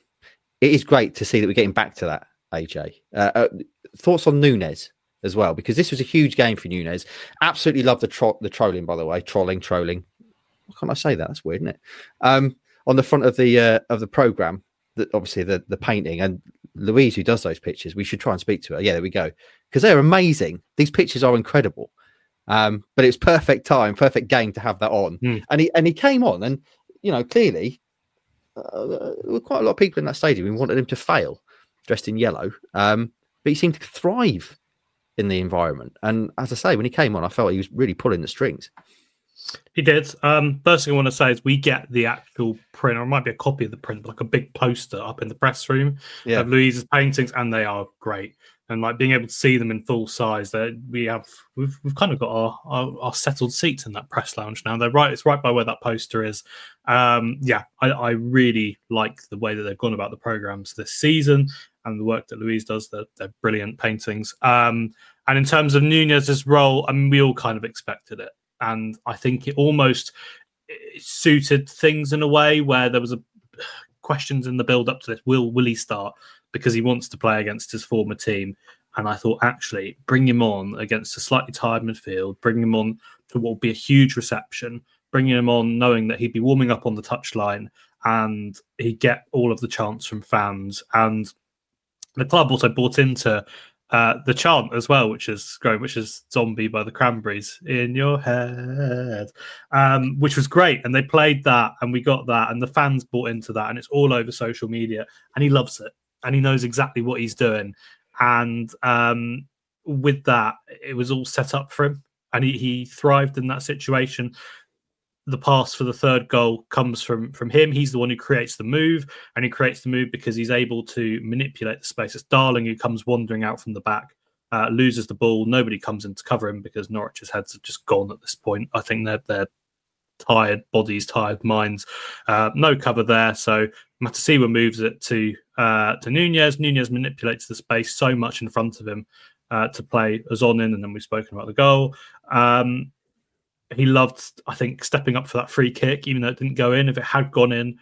It is great to see that we're getting back to that. A J, uh, uh, thoughts on Núñez as well, because this was a huge game for Núñez. Absolutely love the tro- the trolling, by the way, trolling, trolling. Why can't I say that? That's weird, isn't it? Um, on the front of the uh, of the program, that obviously the the painting, and Louise, who does those pictures, we should try and speak to her. Yeah, there we go, because they're amazing. These pictures are incredible. Um, but it was perfect time, perfect game to have that on, mm. and he and he came on, and you know clearly uh, there were quite a lot of people in that stadium who wanted him to fail, dressed in yellow. Um, but he seemed to thrive in the environment, and as I say, when he came on, I felt he was really pulling the strings. He did. Um, first thing I want to say is we get the actual print, or it might be a copy of the print, like a big poster up in the press room yeah. of Louise's paintings, and they are great. And like being able to see them in full size, that we have, we've we've kind of got our, our our settled seats in that press lounge now. They're right, it's right by where that poster is. Um, yeah, I, I really like the way that they've gone about the programs this season and the work that Louise does. They're, they're brilliant paintings. Um, and in terms of Núñez's role, I mean, we all kind of expected it. And I think it almost it suited things in a way where there was a questions in the build up to this. Will will he start? Because he wants to play against his former team. And I thought, actually, bring him on against a slightly tired midfield, bring him on to what will be a huge reception, bringing him on knowing that he'd be warming up on the touchline and he'd get all of the chants from fans. And the club also bought into Uh, the chant as well, which is great, which is Zombie by the Cranberries, in your head, um, which was great. And they played that and we got that and the fans bought into that and it's all over social media and he loves it and he knows exactly what he's doing. And um, with that, it was all set up for him and he, he thrived in that situation. The pass for the third goal comes from from him. He's the one who creates the move, and he creates the move because he's able to manipulate the space. It's Darling who comes wandering out from the back, uh, loses the ball. Nobody comes in to cover him because Norwich's heads have just gone at this point. I think they're, they're tired bodies, tired minds. Uh, no cover there, so Matasiwa moves it to uh, to Núñez. Núñez manipulates the space so much in front of him uh, to play Ozon in, and then we've spoken about the goal. Um, He loved, I think, stepping up for that free kick, even though it didn't go in. If it had gone in,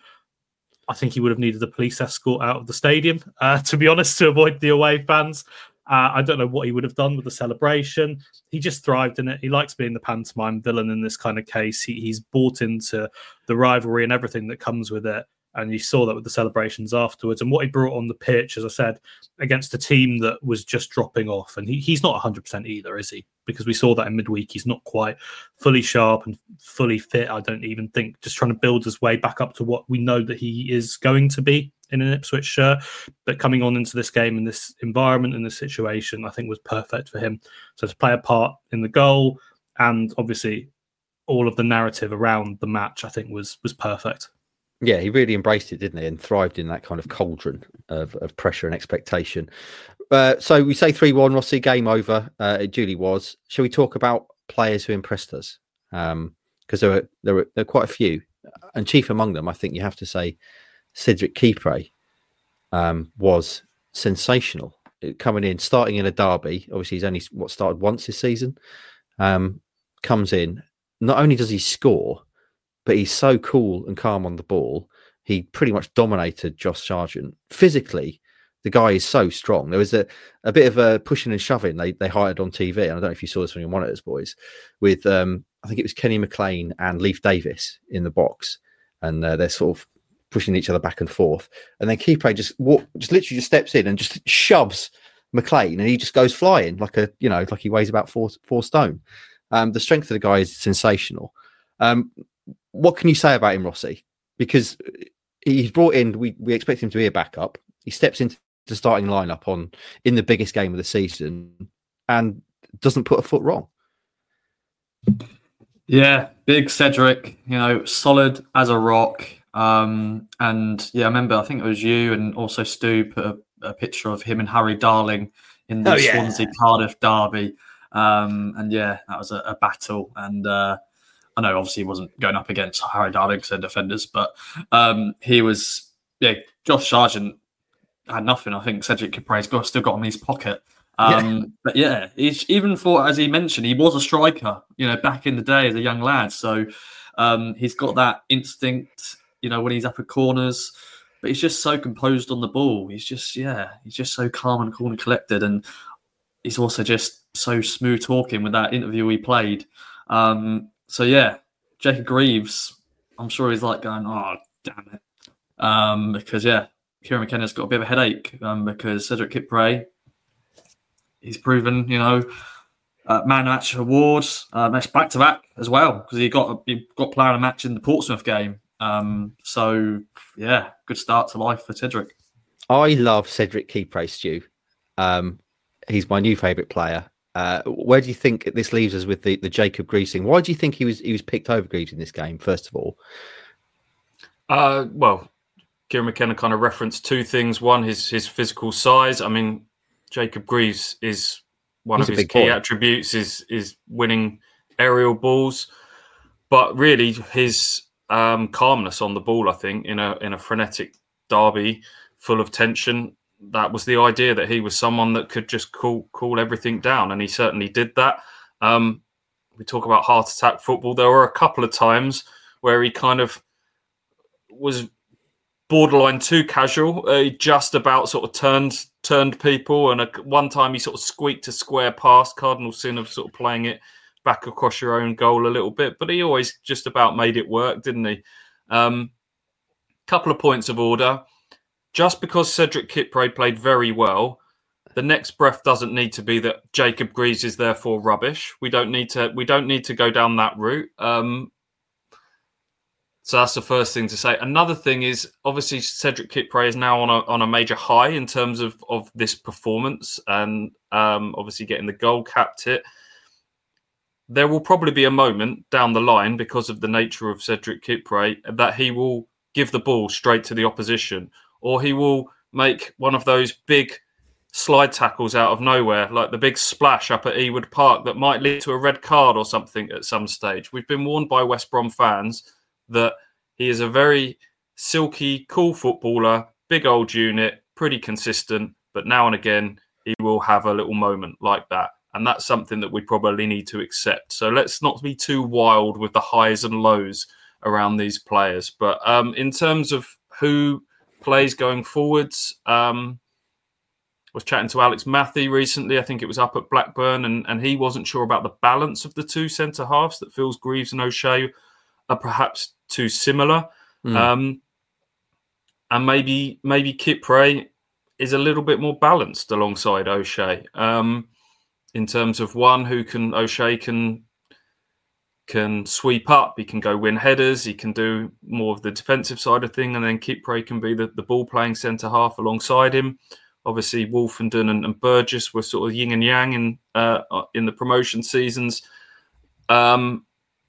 I think he would have needed a police escort out of the stadium, uh, to be honest, to avoid the away fans. Uh, I don't know what he would have done with the celebration. He just thrived in it. He likes being the pantomime villain in this kind of case. He, he's bought into the rivalry and everything that comes with it. And you saw that with the celebrations afterwards. And what he brought on the pitch, as I said, against a team that was just dropping off. And he, he's not one hundred percent either, is he? Because we saw that in midweek. He's not quite fully sharp and fully fit, I don't even think. Just trying to build his way back up to what we know that he is going to be in an Ipswich shirt. But coming on into this game in this environment, in this situation, I think was perfect for him. So to play a part in the goal and obviously all of the narrative around the match, I think was was perfect. Yeah, he really embraced it, didn't he? And thrived in that kind of cauldron of, of pressure and expectation. Uh, so we say three one, Rossi, game over. Uh, it duly was. Shall we talk about players who impressed us? Because um, there were there were there were quite a few, and chief among them, I think you have to say, Cedric Kipre um, was sensational. Coming in, starting in a derby. Obviously, he's only what started once this season. Um, comes in. Not only does he score, but he's so cool and calm on the ball. He pretty much dominated Josh Sargent. Physically, the guy is so strong. There was a, a bit of a pushing and shoving they they hired on T V. And I don't know if you saw this on your monitors, boys, with, um, I think it was Kenny McLean and Leif Davis in the box. And uh, they're sort of pushing each other back and forth. And then Kipre just walk, just literally just steps in and just shoves McLean. And he just goes flying like a, you know, like he weighs about four, four stone. Um, the strength of the guy is sensational. Um, What can you say about him, Rossi? Because he's brought in, we, we expect him to be a backup. He steps into the starting lineup on in the biggest game of the season and doesn't put a foot wrong. Yeah, big Cedric, you know, solid as a rock. Um, and yeah, I remember, I think it was you and also Stu put a, a picture of him and Harry Darling in the oh, yeah. Swansea Cardiff derby. Um, and yeah, that was a, a battle. And uh, I know obviously he wasn't going up against Harry Darling because they're defenders, but um, he was, yeah, Josh Sargent had nothing. I think Cedric Kipre's got still got him in his pocket. Um, yeah. But yeah, he's, even for, as he mentioned, he was a striker, you know, back in the day as a young lad. So um, he's got that instinct you know, when he's up at corners. But he's just so composed on the ball. He's just, yeah, he's just so calm and cool and collected. And he's also just so smooth talking with that interview he played. Um, so, yeah, Jacob Greaves, I'm sure he's like going, oh, damn it. Um, because, yeah, Kieran McKenna's got a bit of a headache um, because Cedric Kipre, he's proven, you know, uh, man match awards, uh, match back to back as well, because he got he got player of the match in the Portsmouth game. Um, so yeah, good start to life for Cedric. I love Cedric Kipre, Stu. Um, he's my new favourite player. Uh, where do you think this leaves us with the, the Jacob Greaves thing? Why do you think he was he was picked over Greaves in this game? First of all, uh, well, Kieran McKenna kind of referenced two things. One, his his physical size. I mean, Jacob Greaves is one he's of his key boy. attributes is is winning aerial balls, but really his Um, calmness on the ball, I think, in a in a frenetic derby full of tension. That was the idea, that he was someone that could just cool cool everything down, and he certainly did that. Um, we talk about heart attack football. There were a couple of times where he kind of was borderline too casual. Uh, he just about sort of turned turned people, and a, one time he sort of squeaked a square past. Cardinal sin of sort of playing it back across your own goal a little bit, but he always just about made it work, didn't he? Um, couple of points of order. Just because Cedric Kipre played very well, the next breath doesn't need to be that Jacob Greaves is therefore rubbish. We don't need to. We don't need to go down that route. Um, so that's the first thing to say. Another thing is, obviously Cedric Kipre is now on a on a major high in terms of of this performance, and um, obviously getting the goal capped it. There will probably be a moment down the line, because of the nature of Cedric Kipre, that he will give the ball straight to the opposition, or he will make one of those big slide tackles out of nowhere, like the big splash up at Ewood Park that might lead to a red card or something at some stage. We've been warned by West Brom fans that he is a very silky, cool footballer, big old unit, pretty consistent, but now and again he will have a little moment like that. And that's something that we probably need to accept. So let's not be too wild with the highs and lows around these players. But um, in terms of who plays going forwards, um, I was chatting to Alex Matthey recently. I think it was up at Blackburn, and, and he wasn't sure about the balance of the two centre halves, that feels Greaves and O'Shea are perhaps too similar. Mm. Um, and maybe maybe Kipre is a little bit more balanced alongside O'Shea. Um, in terms of one who can, O'Shea can can sweep up, he can go win headers, he can do more of the defensive side of thing, and then Kipre can be the, the ball-playing centre-half alongside him. Obviously, Wolfenden and, and Burgess were sort of yin and yang in uh, in the promotion seasons. Um,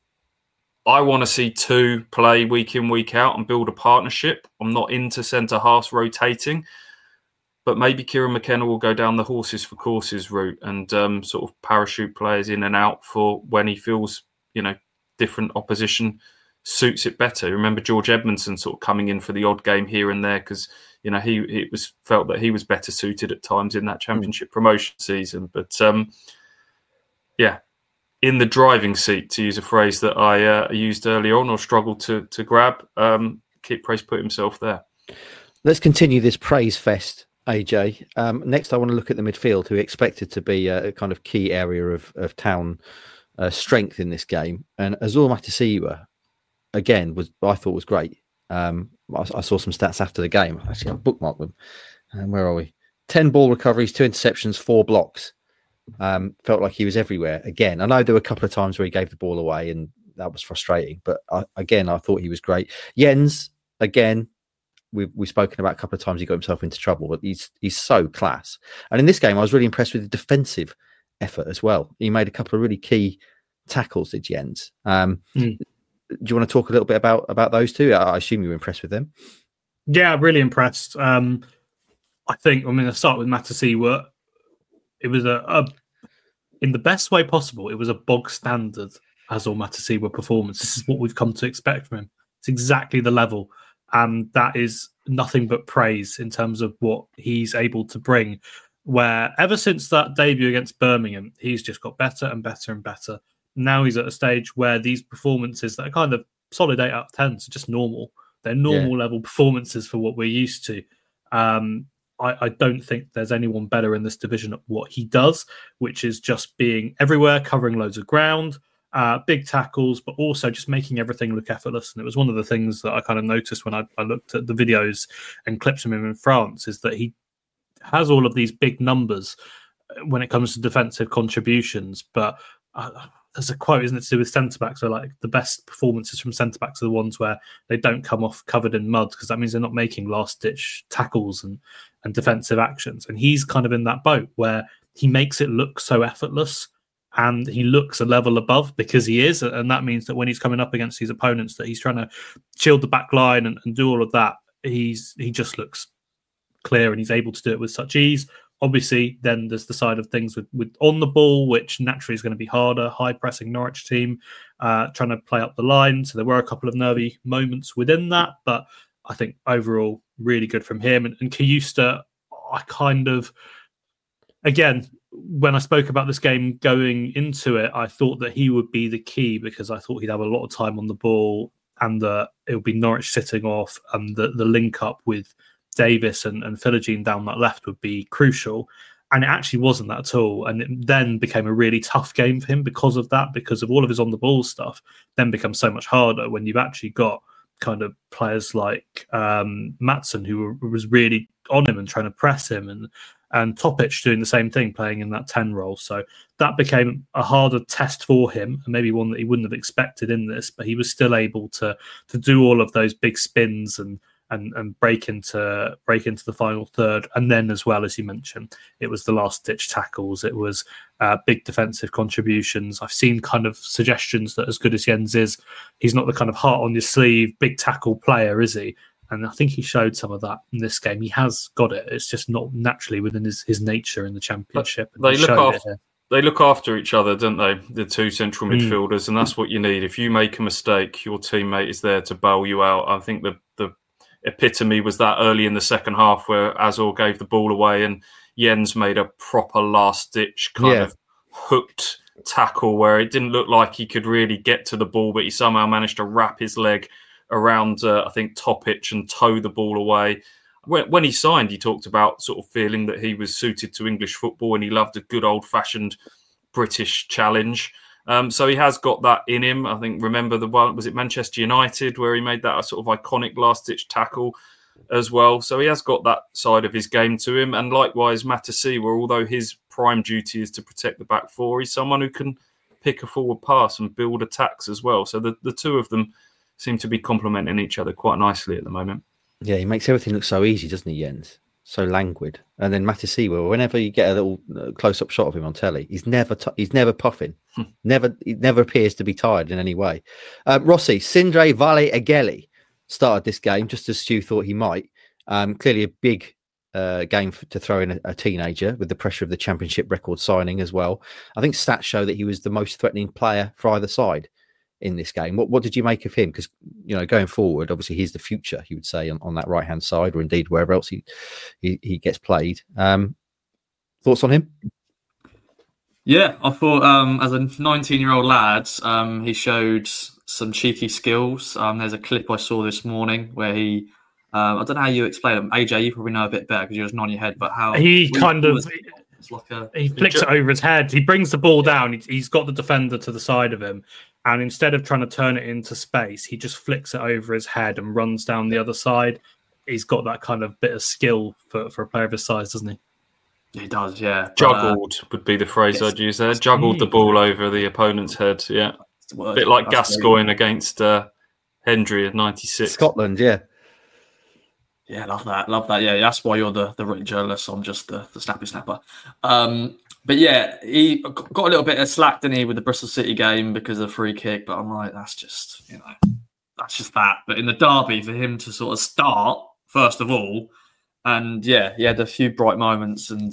I want to see two play week in, week out and build a partnership. I'm not into centre-halves rotating. But maybe Kieran McKenna will go down the horses for courses route and um, sort of parachute players in and out for when he feels, you know, different opposition suits it better. Remember George Edmondson sort of coming in for the odd game here and there because, you know, he it was felt that he was better suited at times in that Championship promotion season. But um, yeah, in the driving seat, to use a phrase that I uh, used earlier on or struggled to to grab, um, Kipre's put himself there. Let's continue this praise fest, A J. Um, next, I want to look at the midfield, who expected to be a, a kind of key area of, of town uh, strength in this game. And Azor Matasiwa, again, was I thought was great. Um, I, I saw some stats after the game. Actually, I bookmarked them. And where are we? ten ball recoveries, two interceptions, four blocks. Um, felt like he was everywhere. Again, I know there were a couple of times where he gave the ball away, and that was frustrating. But I, again, I thought he was great. Jens, again, We've, we've spoken about a couple of times he got himself into trouble, but he's he's so class. And in this game, I was really impressed with the defensive effort as well. He made a couple of really key tackles, did Jens. Um, mm. Do you want to talk a little bit about, about those two? I assume you were impressed with them. Yeah, really impressed. Um, I think, I'm going to start with Matasiwa. It was a, a, in the best way possible, it was a bog standard Azor Matasiwa performance. This is what we've come to expect from him. It's exactly the level. And that is nothing but praise in terms of what he's able to bring, where ever since that debut against Birmingham, he's just got better and better and better. Now he's at a stage where these performances that are kind of solid eight out of ten, so just normal, They're normal yeah. level performances for what we're used to. Um, I, I don't think there's anyone better in this division at what he does, which is just being everywhere, covering loads of ground, uh, big tackles, but also just making everything look effortless. And it was one of the things that I kind of noticed when I, I looked at the videos and clips of him in France, is that he has all of these big numbers when it comes to defensive contributions. But uh, there's a quote, isn't it, to do with centre-backs? So like the best performances from centre-backs are the ones where they don't come off covered in mud, because that means they're not making last-ditch tackles and, and defensive actions. And he's kind of in that boat where he makes it look so effortless, and he looks a level above because he is. And that means that when he's coming up against his opponents, that he's trying to shield the back line and, and do all of that, he's he just looks clear, and he's able to do it with such ease. Obviously, then there's the side of things with, with on the ball, which naturally is going to be harder. High pressing Norwich team, uh, trying to play up the line. So there were a couple of nervy moments within that, but I think overall really good from him. And, and Kayusta, I kind of, again, when I spoke about this game going into it, I thought that he would be the key, because I thought he'd have a lot of time on the ball, and that it would be Norwich sitting off, and the, the link up with Davis and, and Philogene down that left would be crucial. And it actually wasn't that at all. And it then became a really tough game for him because of that, because of all of his on the ball stuff, then becomes so much harder when you've actually got kind of players like um, Maatsen, who were, was really on him and trying to press him, and and Topic doing the same thing, playing in that ten role. So that became a harder test for him, and maybe one that he wouldn't have expected in this, but he was still able to to do all of those big spins and and and break into break into the final third. And then, as well as you mentioned, it was the last ditch tackles, it was uh, big defensive contributions. I've seen kind of suggestions that, as good as Jens is, he's not the kind of heart on your sleeve big tackle player, is he? And I think he showed some of that in this game. He has got it. It's just not naturally within his, his nature in the Championship. They look after they look after each other, don't they? The two central Mm. midfielders, and that's what you need. If you make a mistake, your teammate is there to bail you out. I think the the epitome was that early in the second half, where Azor gave the ball away and Jens made a proper last-ditch kind Yeah. of hooked tackle, where it didn't look like he could really get to the ball, but he somehow managed to wrap his leg around, uh, I think, Topic and tow the ball away. When, when he signed, he talked about sort of feeling that he was suited to English football, and he loved a good old-fashioned British challenge. Um, so he has got that in him. I think, remember the one, was it Manchester United, where he made that a sort of iconic last-ditch tackle as well. So he has got that side of his game to him. And likewise, Matasiwa, where although his prime duty is to protect the back four, he's someone who can pick a forward pass and build attacks as well. So the, the two of them seem to be complementing each other quite nicely at the moment. Yeah, he makes everything look so easy, doesn't he, Jens? So languid. And then Matasiwa, whenever you get a little uh, close-up shot of him on telly, he's never t- he's never puffing. never He never appears to be tired in any way. Uh, Rossi, Sindre Vale Ageli started this game just as Stu thought he might. Um, clearly a big uh, game for, to throw in a, a teenager with the pressure of the Championship record signing as well. I think stats show that he was the most threatening player for either side in this game. What what did you make of him? Because, you know, going forward, obviously he's the future, you would say, on, on that right hand side, or indeed wherever else he he, he gets played. Um, thoughts on him? Yeah, I thought um, as a nineteen-year-old lad, um, he showed some cheeky skills. Um, there's a clip I saw this morning where he, um, I don't know how you explain it. A J, you probably know a bit better because you're just nodding your head, but how He kind of it's like a he flicks it over his head. He brings the ball down. He, he's got the defender to the side of him, and instead of trying to turn it into space, he just flicks it over his head and runs down the other side. He's got that kind of bit of skill for, for a player of his size, doesn't he? He does, yeah. Juggled But, uh, would be the phrase yes. I'd use there. Juggled the ball over the opponent's head, yeah. it's the word. A bit like That's Gascoigne very- against uh, Hendry at ninety-six. Scotland, yeah. Yeah, love that, love that. Yeah, that's why you're the, the written journalist. I'm just the, the snappy snapper. Um, but yeah, he got a little bit of slack, didn't he, with the Bristol City game because of the free kick. But I'm like, that's just, you know, that's just that. But in the derby, for him to sort of start first of all, and yeah, he had a few bright moments, and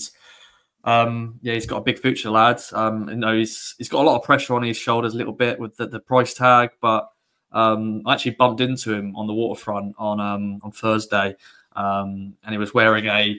um, yeah, he's got a big future, lad. Um, you know, he's he's got a lot of pressure on his shoulders a little bit with the, the price tag, but um, I actually bumped into him on the waterfront on um, on Thursday, um, and he was wearing a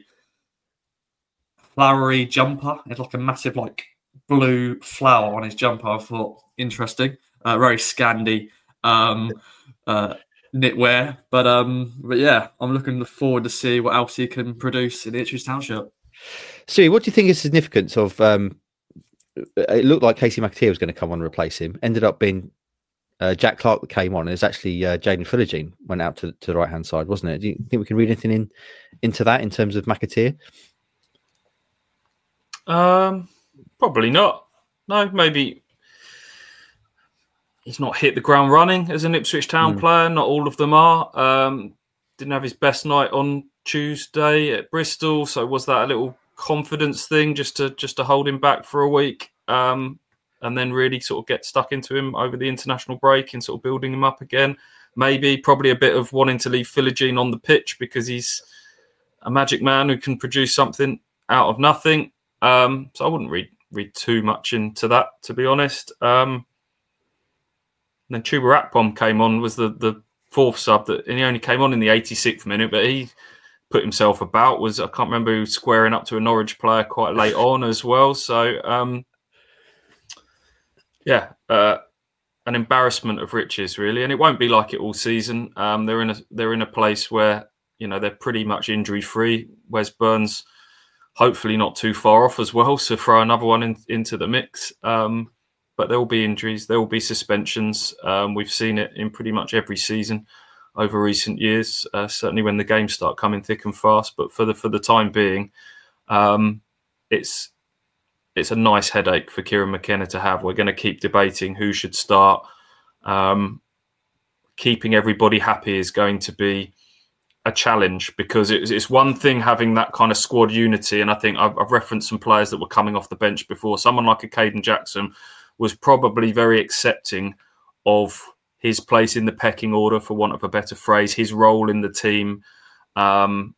flowery jumper. It's like a massive like blue flower on his jumper. I thought interesting, uh, very Scandi. Um, uh, knitwear. But um, but yeah, I'm looking forward to see what else he can produce in Ipswich Township. Stu, what do you think is the significance of? Um, it looked like Casey McAteer was going to come on and replace him. Ended up being uh, Jack Clark that came on, and it's actually uh, Jaden Philogene went out to, to the right hand side, wasn't it? Do you think we can read anything in into that in terms of McAteer? Um, probably not. No, maybe he's not hit the ground running as an Ipswich Town mm. player. Not all of them are. Um, didn't have his best night on Tuesday at Bristol, so was that a little confidence thing just to just to hold him back for a week, um, and then really sort of get stuck into him over the international break and sort of building him up again? Maybe, probably a bit of wanting to leave Philogene on the pitch because he's a magic man who can produce something out of nothing. Um, so I wouldn't read read too much into that, to be honest. Um, and then Chuba Akpom came on, was the the fourth sub that, and he only came on in the eighty-sixth minute, but he put himself about. Was I can't remember who was squaring up to a Norwich player quite late on as well. So um, yeah, uh, an embarrassment of riches really, and it won't be like it all season. Um, they're in a they're in a place where, you know, they're pretty much injury free. Wes Burns, hopefully not too far off as well, so throw another one in, into the mix. Um, but there will be injuries, there will be suspensions. Um, we've seen it in pretty much every season over recent years, uh, certainly when the games start coming thick and fast. But for the for the time being, um, it's it's a nice headache for Kieran McKenna to have. We're going to keep debating who should start. Um, keeping everybody happy is going to be a challenge, because it's, it's one thing having that kind of squad unity, and I think I've, I've referenced some players that were coming off the bench before. Someone like a Caden Jackson was probably very accepting of his place in the pecking order, for want of a better phrase, his role in the team. Um,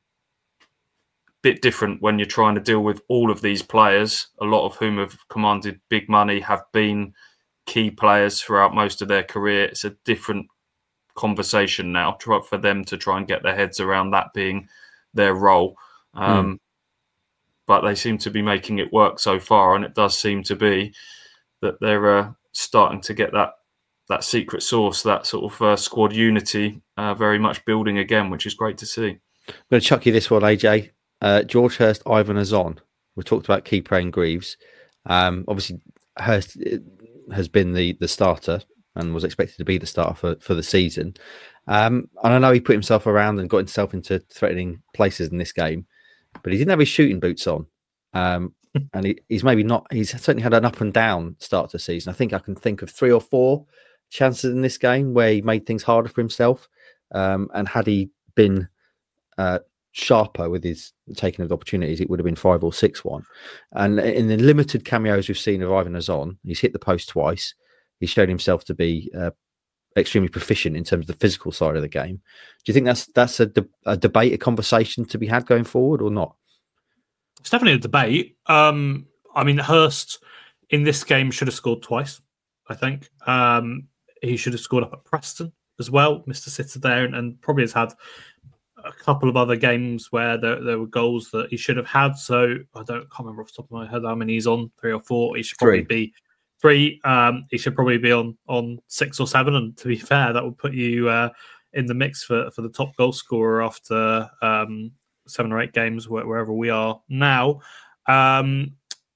bit different when you're trying to deal with all of these players, a lot of whom have commanded big money, have been key players throughout most of their career. It's a different conversation now for them to try and get their heads around that being their role. Um, mm. But they seem to be making it work so far, and it does seem to be that they're uh, starting to get that that secret sauce, that sort of uh, squad unity uh, very much building again, which is great to see. I'm going to chuck you this one, A J. Uh, George Hurst, Ivan Azon. We talked about Keeper and Greaves. Um, obviously, Hurst has been the, the starter and was expected to be the starter for, for the season. Um, and I know he put himself around and got himself into threatening places in this game, but he didn't have his shooting boots on. Um, and he, he's maybe not, he's certainly had an up and down start to the season. I think I can think of three or four chances in this game where he made things harder for himself. Um, and had he been uh, sharper with his taking of the opportunities, it would have been five or six one. And in the limited cameos we've seen of Ivan Azon, he's hit the post twice. He showed himself to be uh, extremely proficient in terms of the physical side of the game. Do you think that's that's a, de- a debate, a conversation to be had going forward, or not? It's definitely a debate. Um, I mean, Hurst in this game should have scored twice, I think. Um, he should have scored up at Preston as well, Mister Sitter there, and, and probably has had a couple of other games where there, there were goals that he should have had. So I don't can't remember off the top of my head how many he's on, three or four. He should probably three. be three. Um, he should probably be on on six or seven. And to be fair, that would put you uh, in the mix for, for the top goal scorer after um, seven or eight games, where, wherever we are now. Um,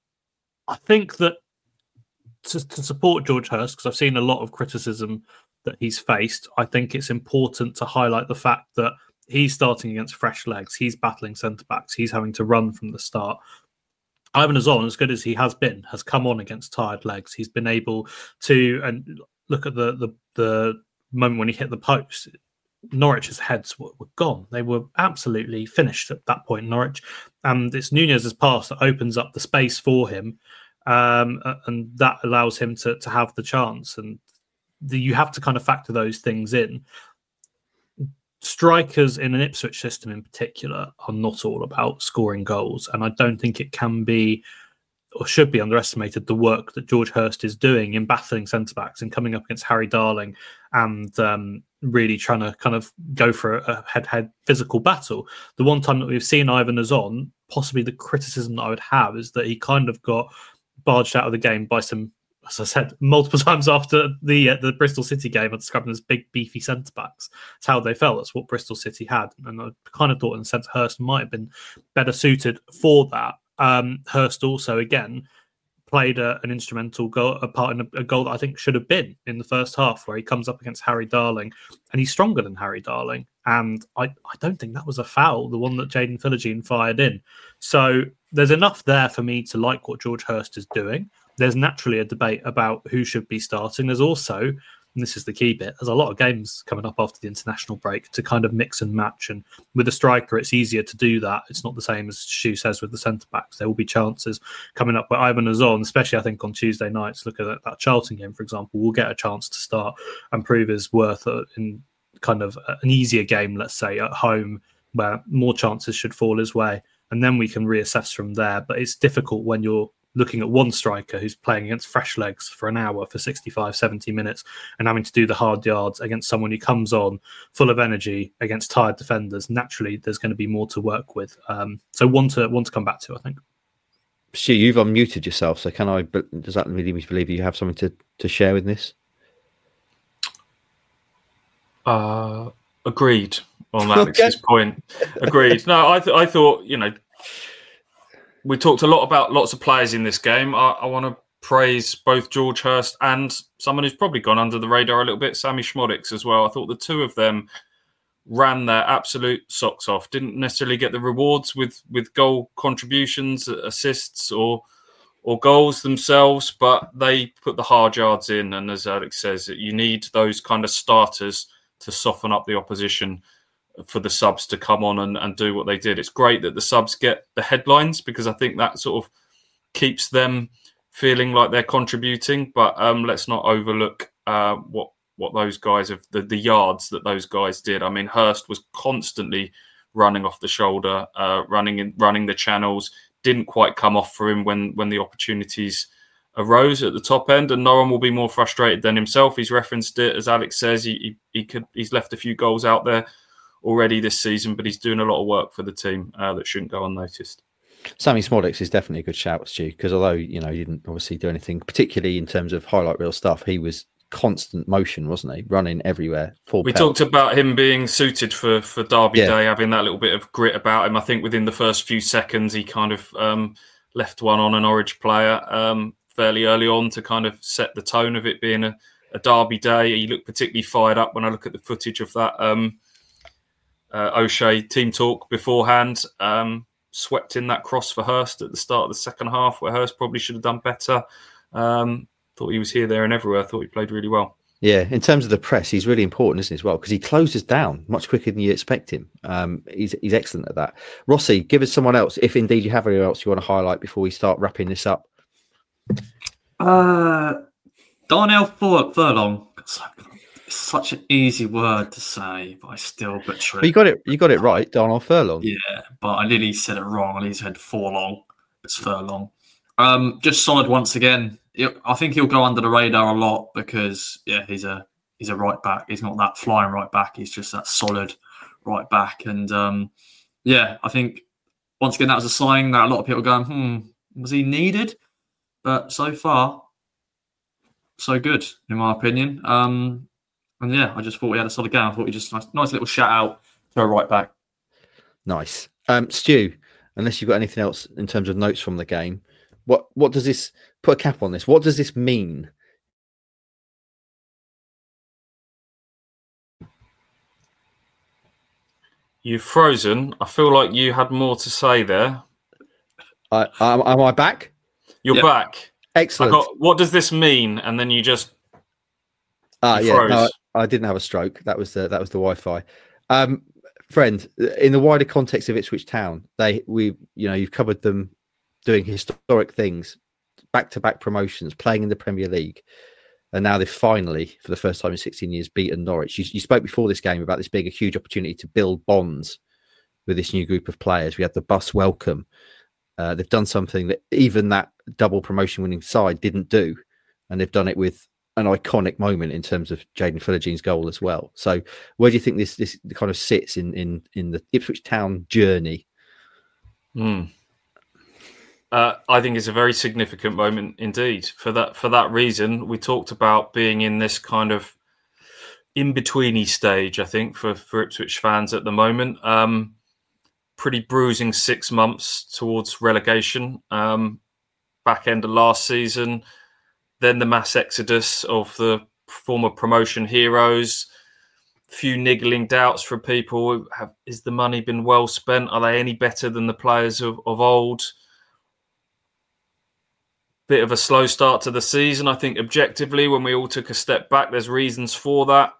I think that to, to support George Hurst, because I've seen a lot of criticism that he's faced, I think it's important to highlight the fact that he's starting against fresh legs. He's battling centre-backs. He's having to run from the start. Ivan Azon, as good as he has been, has come on against tired legs. He's been able to, and look at the the, the moment when he hit the post, Norwich's heads were, were gone. They were absolutely finished at that point, Norwich. And it's Nunez's pass that opens up the space for him, um, and that allows him to, to have the chance. And the, you have to kind of factor those things in. Strikers in an Ipswich system in particular are not all about scoring goals. And I don't think it can be or should be underestimated the work that George Hurst is doing in battling centre-backs and coming up against Harry Darling and um, really trying to kind of go for a head-to-head physical battle. The one time that we've seen Ivan Azon, possibly the criticism that I would have is that he kind of got barged out of the game by some as I said multiple times after the uh, the Bristol City game, I described them as big, beefy centre backs. That's how they felt. That's what Bristol City had, and I kind of thought, in a sense, Hurst might have been better suited for that. Um, Hurst also, again, played a, an instrumental goal, a part in a, a goal that I think should have been in the first half, where he comes up against Harry Darling, and he's stronger than Harry Darling. And I, I don't think that was a foul, the one that Jaden Philogene fired in. So there's enough there for me to like what George Hurst is doing. There's naturally a debate about who should be starting. There's also, and this is the key bit, there's a lot of games coming up after the international break to kind of mix and match. And with a striker, it's easier to do that. It's not the same as Stu says with the centre-backs. There will be chances coming up where Ivan is on, especially I think on Tuesday nights. Look at that, that Charlton game, for example. We'll get a chance to start and prove his worth in kind of an easier game, let's say, at home, where more chances should fall his way. And then we can reassess from there. But it's difficult when you're looking at one striker who's playing against fresh legs for an hour, for sixty-five, seventy minutes, and having to do the hard yards against someone who comes on full of energy against tired defenders. Naturally, there's going to be more to work with. Um, so one to one to come back to, I think. Stu, you've unmuted yourself, so can I? Does that lead me to believe you have something to, to share with this? Uh, agreed on Alex's point. Agreed. No, I th- I thought, you know, we talked a lot about lots of players in this game. I, I want to praise both George Hurst and someone who's probably gone under the radar a little bit, Sammy Szmodics as well. I thought the two of them ran their absolute socks off. Didn't necessarily get the rewards with, with goal contributions, assists, or or goals themselves, but they put the hard yards in. And as Alex says, you need those kind of starters to soften up the opposition for the subs to come on and, and do what they did. It's great that the subs get the headlines, because I think that sort of keeps them feeling like they're contributing. But um, let's not overlook uh, what what those guys have, the, the yards that those guys did. I mean, Hurst was constantly running off the shoulder, uh, running in, running the channels, didn't quite come off for him when, when the opportunities arose at the top end, and no one will be more frustrated than himself. He's referenced it, as Alex says, he, he, he could he's left a few goals out there already this season, but he's doing a lot of work for the team uh, that shouldn't go unnoticed. Sammy Szmodics is definitely a good shout, Stu, because although, you know, he didn't obviously do anything particularly in terms of highlight reel stuff, he was constant motion, wasn't he? Running everywhere. Full we pelt. talked about him being suited for, for Derby Yeah. Day, having that little bit of grit about him. I think within the first few seconds, he kind of um, left one on an Norwich player um, fairly early on to kind of set the tone of it being a, a Derby Day. He looked particularly fired up when I look at the footage of that um, uh, O'Shea team talk beforehand. Um, swept in that cross for Hurst at the start of the second half, where Hurst probably should have done better. Um, thought he was here, there and everywhere. Thought he played really well. Yeah, in terms of the press, he's really important, isn't he, as well? Because he closes down much quicker than you expect him. Um, he's he's excellent at that. Rossi, give us someone else, if indeed you have anyone else you want to highlight before we start wrapping this up. Uh, Darnell Fur- Furlong. It's such an easy word to say, but I still butcher it. But you got it. You got it right, Darnell Furlong. Yeah, but I nearly said it wrong. I nearly said Furlong. It's Furlong. Um, just solid once again. I think he'll go under the radar a lot because, yeah, he's a he's a right back. He's not that flying right back. He's just that solid right back. And, um, yeah, I think, once again, that was a sign that a lot of people are going, hmm, was he needed? But so far, so good, in my opinion. Um, and, yeah, I just thought we had a solid game. I thought we just nice, nice little shout out to a right back. Nice. Um, Stu, unless you've got anything else in terms of notes from the game, What what does this, put a cap on this, what does this mean? You've frozen. I feel like you had more to say there. I, am, am I back? You're Yep. back. Excellent. I got, what does this mean? And then you just Ah, you yeah, froze. no, I, I didn't have a stroke. That was the that was the Wi-Fi. Um, friend, in the wider context of Ipswich Town, they we you know you've covered them doing historic things, back-to-back promotions, playing in the Premier League, and now they've finally, for the first time in sixteen years, beaten Norwich. You, you spoke before this game about this being a huge opportunity to build bonds with this new group of players. We had the bus welcome. Uh, they've done something that even that double promotion-winning side didn't do, and they've done it with an iconic moment in terms of Jaden Philogene's goal as well. So, where do you think this this kind of sits in in in the Ipswich Town journey? Mm. Uh, I think it's a very significant moment indeed. For that for that reason, we talked about being in this kind of in-betweeny stage, I think, for, for Ipswich fans at the moment. Um, pretty bruising six months towards relegation, um, back end of last season. Then the mass exodus of the former promotion heroes. Few niggling doubts from people. Have, is the money been well spent? Are they any better than the players of, of old? Bit of a slow start to the season. I think objectively, when we all took a step back, there's reasons for that.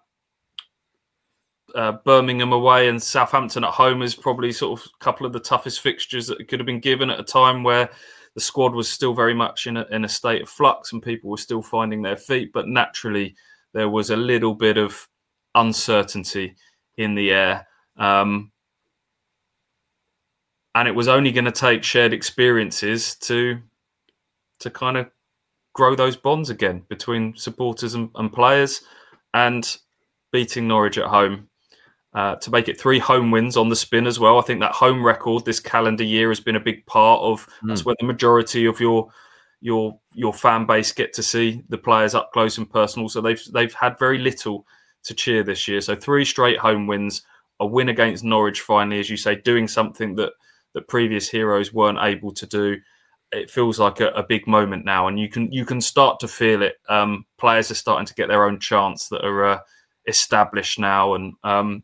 Uh, Birmingham away and Southampton at home is probably sort of a couple of the toughest fixtures that could have been given at a time where the squad was still very much in a, in a state of flux and people were still finding their feet. But naturally, there was a little bit of uncertainty in the air. Um, and it was only going to take shared experiences to to kind of grow those bonds again between supporters and, and players, and beating Norwich at home uh, to make it three home wins on the spin as well. I think that home record this calendar year has been a big part of mm. that's where the majority of your your your fan base get to see the players up close and personal. So they've they've had very little to cheer this year. So three straight home wins, a win against Norwich finally, as you say, doing something that that previous heroes weren't able to do. It feels like a, a big moment now, and you can you can start to feel it. Um, players are starting to get their own chants that are uh, established now, and um,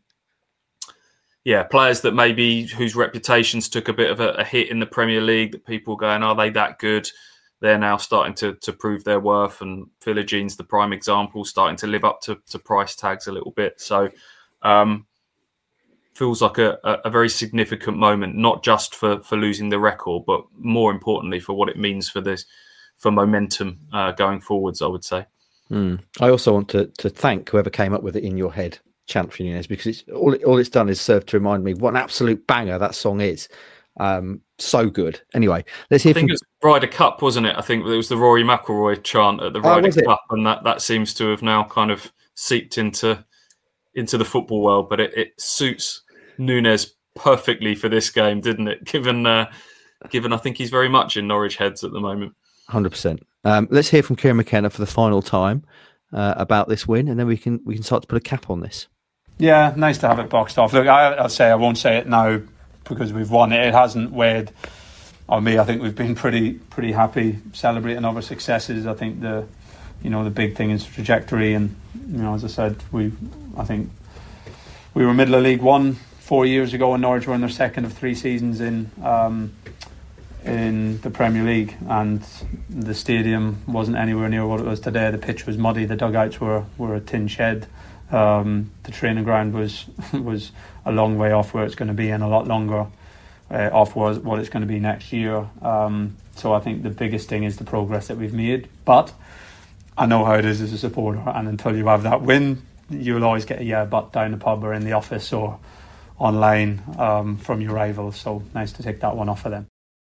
yeah, players that maybe whose reputations took a bit of a, a hit in the Premier League. That people are going, are they that good? They're now starting to to prove their worth, and Philogene the prime example, starting to live up to, to price tags a little bit. So. Um, feels like a, a very significant moment, not just for, for losing the record, but more importantly for what it means for this, for momentum uh, going forwards, I would say. Mm. I also want to to thank whoever came up with it in your head, chant for Nunez, because it's all, all it's done is serve to remind me what an absolute banger that song is. Um, so good. Anyway, let's hear I think from... it was Ryder Cup, wasn't it? I think it was the Rory McIlroy chant at the Ryder oh, Cup, and that, that seems to have now kind of seeped into into the football world, but it, it suits Nunez perfectly for this game, didn't it? Given, uh, given I think he's very much in Norwich heads at the moment. one hundred percent. Um, let's hear from Kieran McKenna for the final time uh, about this win, and then we can we can start to put a cap on this. Yeah, nice to have it boxed off. Look, I, I'll say I won't say it now because we've won it. It hasn't weighed on me. I think we've been pretty pretty happy celebrating our successes. I think the you know the big thing is trajectory, and you know as I said, we I think we were middle of League One four years ago, and Norwich were in their second of three seasons in um, in the Premier League, and the stadium wasn't anywhere near what it was today. The pitch was muddy, the dugouts were, were a tin shed, um, the training ground was was a long way off where it's going to be, and a lot longer uh, off was what it's going to be next year. Um, so I think the biggest thing is the progress that we've made, but I know how it is as a supporter, and until you have that win, you'll always get a yeah but down the pub or in the office or online um, from your rivals. So nice to take that one off of them.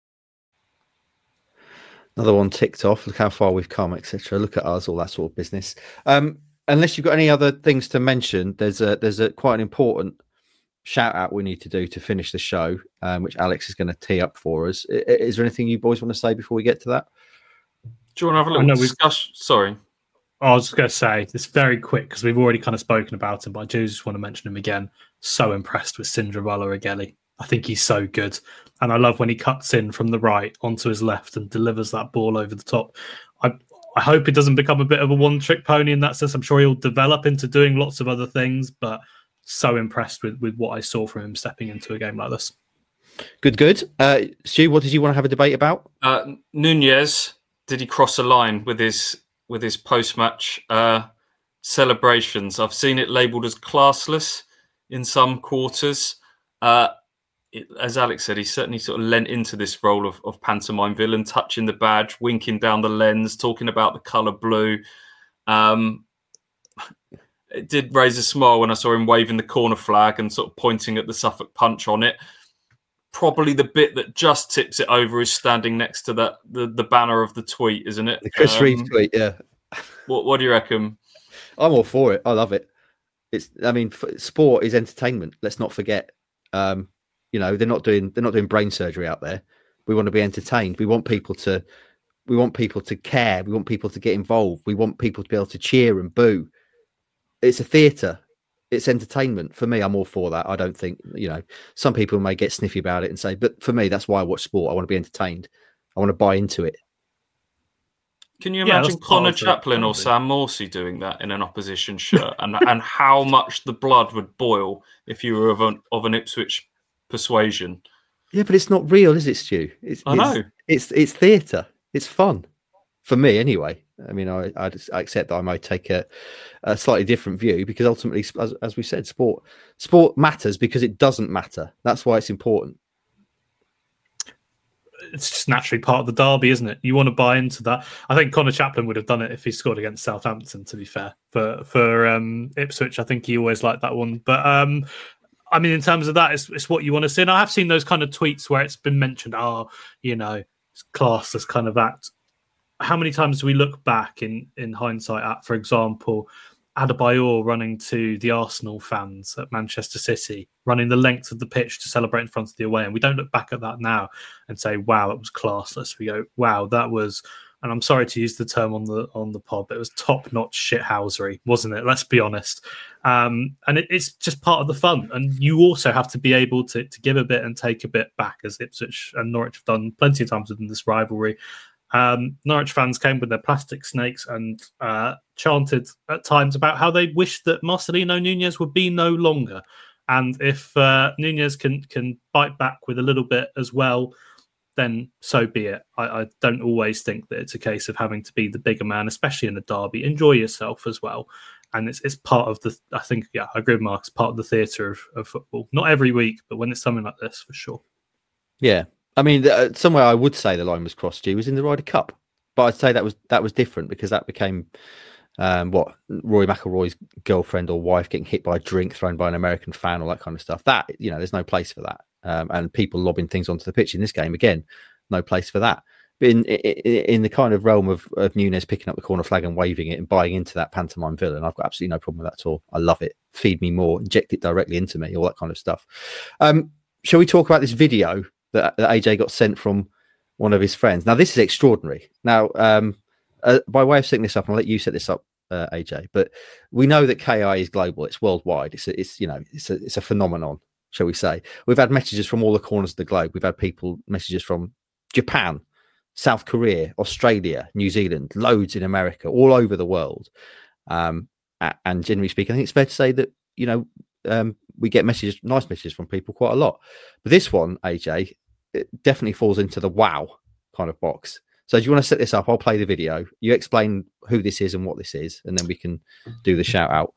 Another one ticked off. Look how far we've come, et cetera. Look at us, all that sort of business. Um, unless you've got any other things to mention, there's a there's a quite an important shout out we need to do to finish the show, um, which Alex is going to tee up for us. Is there anything you boys want to say before we get to that? Do you want to have a little discussion? Sorry. I was going to say, it's very quick because we've already kind of spoken about him, but I do just want to mention him again. So impressed with Cinderella Ageli. I think he's so good. And I love when he cuts in from the right onto his left and delivers that ball over the top. I I hope it doesn't become a bit of a one-trick pony in that sense. I'm sure he'll develop into doing lots of other things, but so impressed with, with what I saw from him stepping into a game like this. Good, good. Uh, Stu, what did you want to have a debate about? Uh, Nunez, did he cross a line with his... with his post-match uh, celebrations? I've seen it labelled as classless in some quarters. Uh, it, as Alex said, he certainly sort of lent into this role of, of pantomime villain, touching the badge, winking down the lens, talking about the colour blue. Um, it did raise a smile when I saw him waving the corner flag and sort of pointing at the Suffolk Punch on it. Probably the bit that just tips it over is standing next to that the, the banner of the tweet, isn't it? The Chris um, Reeve tweet, yeah. What What do you reckon? I'm all for it. I love it. It's. I mean, sport is entertainment. Let's not forget. Um, you know, they're not doing they're not doing brain surgery out there, We want to be entertained. We want people to, we want people to care. We want people to get involved. We want people to be able to cheer and boo. It's a theatre. It's entertainment. For me, I'm all for that. I don't think, you know, some people may get sniffy about it and say, but for me, that's why I watch sport. I want to be entertained. I want to buy into it. Can you Yeah, imagine that's part Connor of it, Chaplin or probably. Sam Morsey doing that in an opposition shirt, and and how much the blood would boil if you were of an of an Ipswich persuasion? Yeah, but it's not real, is it, Stu? It's, I it's, know. It's it's theatre. It's fun. For me, anyway. I mean, I, I, just, I accept that I might take a, a slightly different view because ultimately, as, as we said, sport sport matters because it doesn't matter. That's why it's important. It's just naturally part of the derby, isn't it? You want to buy into that. I think Connor Chaplin would have done it if he scored against Southampton, to be fair. For for um, Ipswich, I think he always liked that one. But um, I mean, in terms of that, it's, it's what you want to see. And I have seen those kind of tweets where it's been mentioned, oh, you know, it's classless kind of act. How many times do we look back in, in hindsight at, for example, Adebayor running to the Arsenal fans at Manchester City, running the length of the pitch to celebrate in front of the away. And we don't look back at that now and say, wow, it was classless. We go, wow, that was, and I'm sorry to use the term on the on the pod, but it was top-notch shithousery, wasn't it? Let's be honest. Um, and it, it's just part of the fun. And you also have to be able to, to give a bit and take a bit back, as Ipswich and Norwich have done plenty of times within this rivalry. Um, Norwich fans came with their plastic snakes and uh, chanted at times about how they wished that Marcelino Nunez would be no longer. And if uh, Nunez can can bite back with a little bit as well, then so be it. I, I don't always think that it's a case of having to be the bigger man, especially in a derby. Enjoy yourself as well. And it's it's part of the, I think, yeah, I agree with Mark, it's part of the theatre of, of football. Not every week, but when it's something like this, for sure. Yeah. I mean, uh, somewhere I would say the line was crossed, G, was in the Ryder Cup. But I'd say that was that was different because that became, um, what, Rory McIlroy's girlfriend or wife getting hit by a drink thrown by an American fan, all that kind of stuff. That, you know, there's no place for that. Um, and people lobbing things onto the pitch in this game, again, no place for that. But in in, in the kind of realm of, of Nunez picking up the corner flag and waving it and buying into that pantomime villain, I've got absolutely no problem with that at all. I love it. Feed me more, inject it directly into me, all that kind of stuff. Um, shall we talk about this video that, that A J got sent from one of his friends? Now, this is extraordinary. Now, um, uh, by way of setting this up, and I'll let you set this up, uh, A J, but we know that K I is global. It's worldwide. It's a, it's, you know, it's a, it's a phenomenon, shall we say. We've had messages from all the corners of the globe. We've had people, messages from Japan, South Korea, Australia, New Zealand, loads in America, all over the world. Um, and generally speaking, I think it's fair to say that, you know, um, we get messages, nice messages from people quite a lot. But this one, A J, it definitely falls into the wow kind of box. So do you want to set this up? I'll play the video. You explain who this is and what this is, and then we can do the shout out.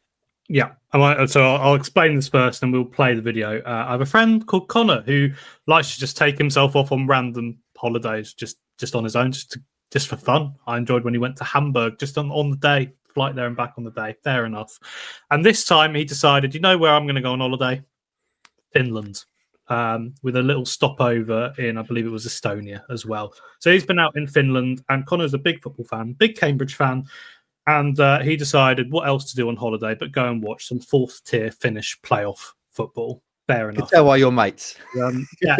Yeah, I might, so I'll, I'll explain this first, and we'll play the video. Uh, I have a friend called Connor who likes to just take himself off on random holidays, just just on his own, just to, just for fun. I enjoyed when he went to Hamburg, just on, on the day, flight there and back on the day. Fair enough. And this time he decided, you know where I'm going to go on holiday? Finland. Um, with a little stopover in, I believe it was Estonia as well. So he's been out in Finland, and Connor's a big football fan, big Cambridge fan. And uh, he decided what else to do on holiday but go and watch some fourth tier Finnish playoff football. Fair enough. Can tell why you're mates. Um, yeah.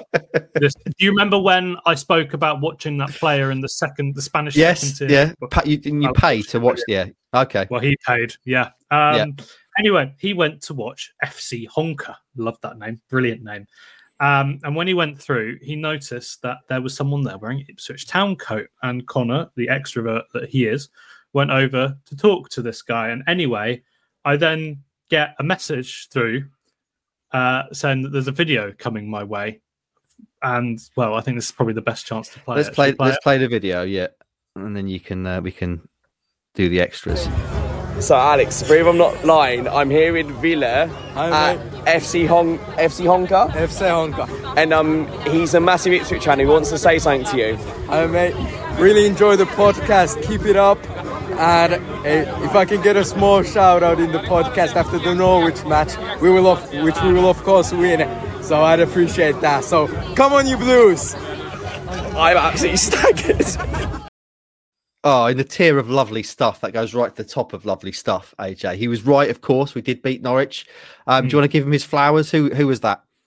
Just, do you remember when I spoke about watching that player in the second, the Spanish yes, second tier? Yeah, pa- you, you pay to watch. Yeah, okay. Well, he paid. Yeah. Um, yeah. Anyway, he went to watch F C Honka. Love that name. Brilliant name. Um, and when he went through, he noticed that there was someone there wearing Ipswich Town coat. And Connor, the extrovert that he is, went over to talk to this guy. And anyway, I then get a message through uh, saying that there's a video coming my way. And, well, I think this is probably the best chance to play let's it. Play, play let's it? play the video, yeah. And then you can uh, we can do the extras. So, Alex, to prove I'm not lying, I'm here with Villa at F C Hon F C Honka. F C Honka. And um, he's a massive Ipswich fan who wants to say something to you. Hi, mate. Really enjoy the podcast. Keep it up. And uh, if I can get a small shout out in the podcast after the Norwich match, we will, of, which we will of course win. So I'd appreciate that. So come on, you Blues! I'm absolutely staggered. Oh, in the tier of lovely stuff, that goes right to the top of lovely stuff, A J. He was right, of course. We did beat Norwich. Um, mm. Do you want to give him his flowers? Who who was that?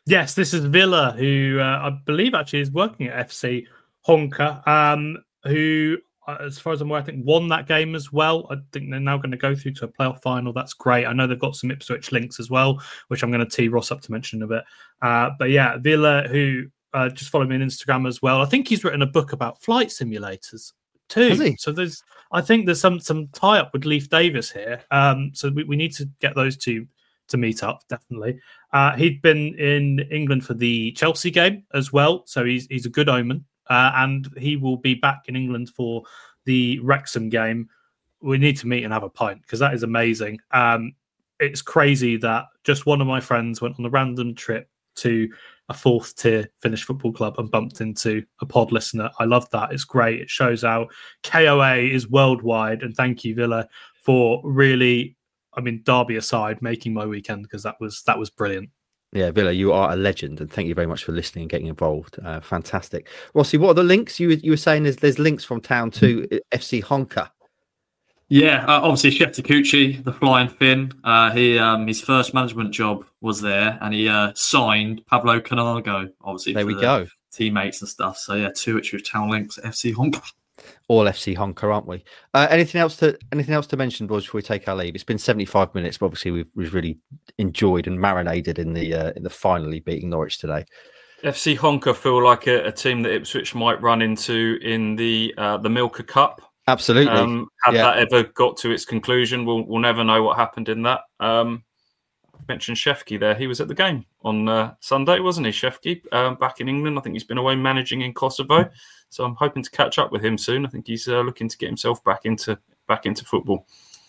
Yes, this is Villa, who uh, I believe actually is working at F C Honka, um, who, as far as I'm aware, I think won that game as well. I think they're now going to go through to a playoff final. That's great. I know they've got some Ipswich links as well, which I'm going to tee Ross up to mention in a bit. Uh, but yeah, Villa, who uh, just follow me on Instagram as well. I think he's written a book about flight simulators too. Has he? So there's, I think there's some some tie up with Leif Davis here. Um, so we, we need to get those two to meet up, definitely. Uh, he'd been in England for the Chelsea game as well, so he's he's a good omen. Uh, and he will be back in England for the Wrexham game. We need to meet and have a pint because that is amazing. Um, it's crazy that just one of my friends went on a random trip to a fourth tier Finnish football club and bumped into a pod listener. I love that. It's great. It shows how K O A is worldwide. And thank you, Villa, for really, I mean, Derby aside, making my weekend because that was that was brilliant. Yeah, Villa, you are a legend, and thank you very much for listening and getting involved. Uh, fantastic. Rossi, what are the links? You, you were saying there's, there's links from town to F C Honka. Yeah, uh, obviously Chef Takuchi, the Flying Finn. Uh, he um, his first management job was there, and he uh, signed Pablo Canago. Obviously, there for we the go. Teammates and stuff. So yeah, two Ipswich Town links, F C Honka. All F C Honka, aren't we? Uh, anything else to anything else to mention, boys, before we take our leave? It's been seventy-five minutes, but obviously we've, we've really enjoyed and marinated in the uh, in the finally beating Norwich today. F C Honka feel like a, a team that Ipswich might run into in the uh, the Milka Cup. Absolutely. Um, had yeah. that ever got to its conclusion, we'll we'll never know what happened in that. Um, mentioned Shefke there. He was at the game on uh, Sunday, wasn't he, Shefke? Um, back in England. I think he's been away managing in Kosovo. So I'm hoping to catch up with him soon. I think he's uh, looking to get himself back into back into football.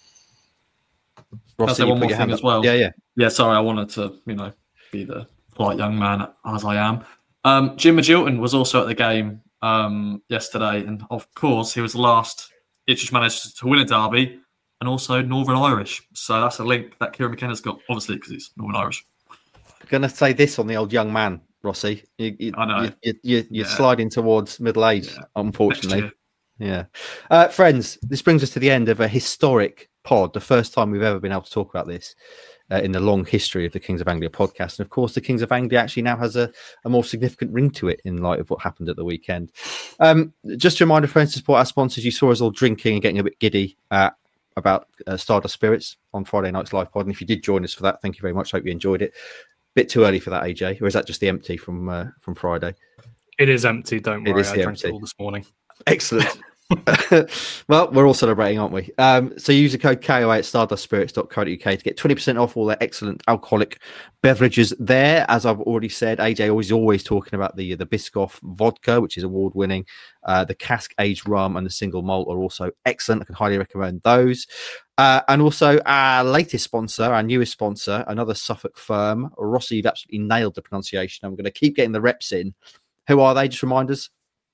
Rossi, one more thing as well. Yeah, yeah. Yeah, sorry, I wanted to, you know, be the polite young man as I am. Um, Jim Magilton was also at the game um, yesterday. And of course, he was the last Ipswich manager to win a derby and also Northern Irish. So that's a link that Kieran McKenna's got, obviously, because he's Northern Irish. I'm going to say this on the old young man, Rossi. You, you, I know. You, you, you, you're yeah. sliding towards middle age, yeah. unfortunately. Yeah. Uh, friends, this brings us to the end of a historic pod, the first time we've ever been able to talk about this uh, in the long history of the Kings of Anglia podcast. And of course, the Kings of Anglia actually now has a, a more significant ring to it in light of what happened at the weekend. Um, just a reminder, friends, to support our sponsors. You saw us all drinking and getting a bit giddy uh, about uh, Stardust Spirits on Friday night's live pod. And if you did join us for that, thank you very much. Hope you enjoyed it. Bit too early for that, A J, or is that just the empty from uh, from Friday? It is empty. Don't worry. It is I the drank empty. it all this morning. Excellent. Well, we're all celebrating, aren't we? Um, so use the code K O A at stardust spirits dot co dot U K to get twenty percent off all their excellent alcoholic beverages there. As I've already said, A J always always talking about the the Biscoff vodka, which is award winning. Uh, the cask aged rum and the single malt are also excellent. I can highly recommend those. Uh, and also our latest sponsor, our newest sponsor, another Suffolk firm. Rossi, you've absolutely nailed the pronunciation. I'm going to keep getting the reps in. Who are they? Just remind us.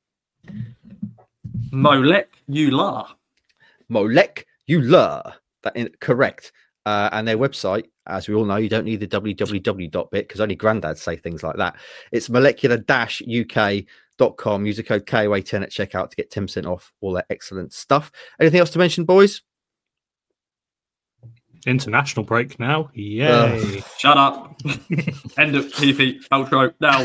Molek Euler. Molek Euler. That is correct. Uh, and their website, as we all know, you don't need the www dot bit because only granddads say things like that. It's molecular dash U K dot com. Use the code K O A ten at checkout to get ten percent off all their excellent stuff. Anything else to mention, boys? International break now. Yay. Uh, Shut up. End of T V outro now.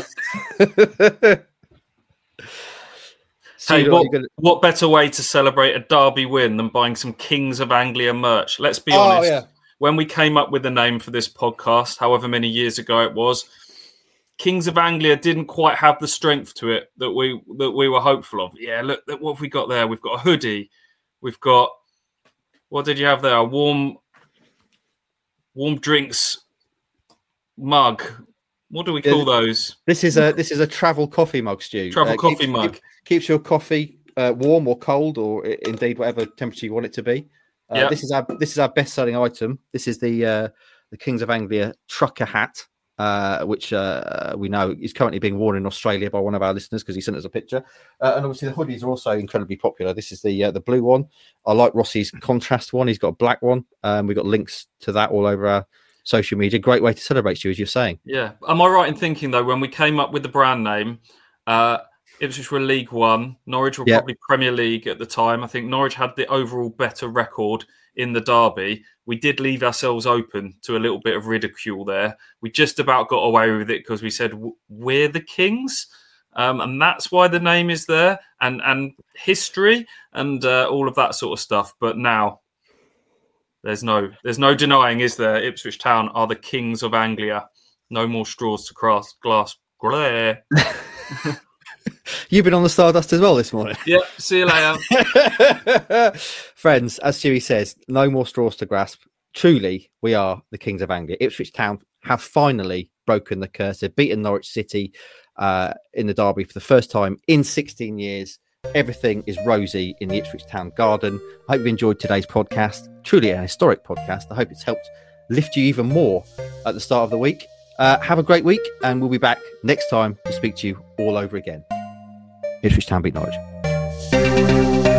Hey, what, gonna... what better way to celebrate a derby win than buying some Kings of Anglia merch? Let's be oh, honest. Yeah. When we came up with the name for this podcast, however many years ago it was, Kings of Anglia didn't quite have the strength to it that we that we were hopeful of. Yeah, look, what have we got there? We've got a hoodie. We've got, what did you have there? A warm, warm drinks mug. What do we call those? This is a this is a travel coffee mug, Stu. Travel uh, coffee keeps, mug. Keep, keeps your coffee uh, warm or cold, or indeed whatever temperature you want it to be. Uh, yep. This is our this is our best selling item. This is the uh, the Kings of Anglia trucker hat, uh, which uh, we know is currently being worn in Australia by one of our listeners because he sent us a picture. Uh, and obviously the hoodies are also incredibly popular. This is the uh, the blue one. I like Rossi's contrast one. He's got a black one. Um, we've got links to that all over our social media. Great way to celebrate, you, as you're saying. Yeah. Am I right in thinking, though, when we came up with the brand name, uh, Ipswich were League One. Norwich were Yep. probably Premier League at the time. I think Norwich had the overall better record in the derby. We did leave ourselves open to a little bit of ridicule there. We just about got away with it because we said we're the Kings. Um, and that's why the name is there, and, and history and uh, all of that sort of stuff. But now there's no there's no denying, is there? Ipswich Town are the Kings of Anglia. No more straws to cross glass. Glare. You've been on the Stardust as well this morning. Yep. See you later. Friends, as Stewie says, no more straws to grasp. Truly, we are the Kings of Anglia. Ipswich Town have finally broken the curse. They've beaten Norwich City uh, in the derby for the first time in sixteen years. Everything is rosy in the Ipswich Town garden. I hope you enjoyed today's podcast. Truly an historic podcast. I hope it's helped lift you even more at the start of the week. Uh, have a great week, and we'll be back next time to speak to you all over again. Ipswich Town beat Norwich.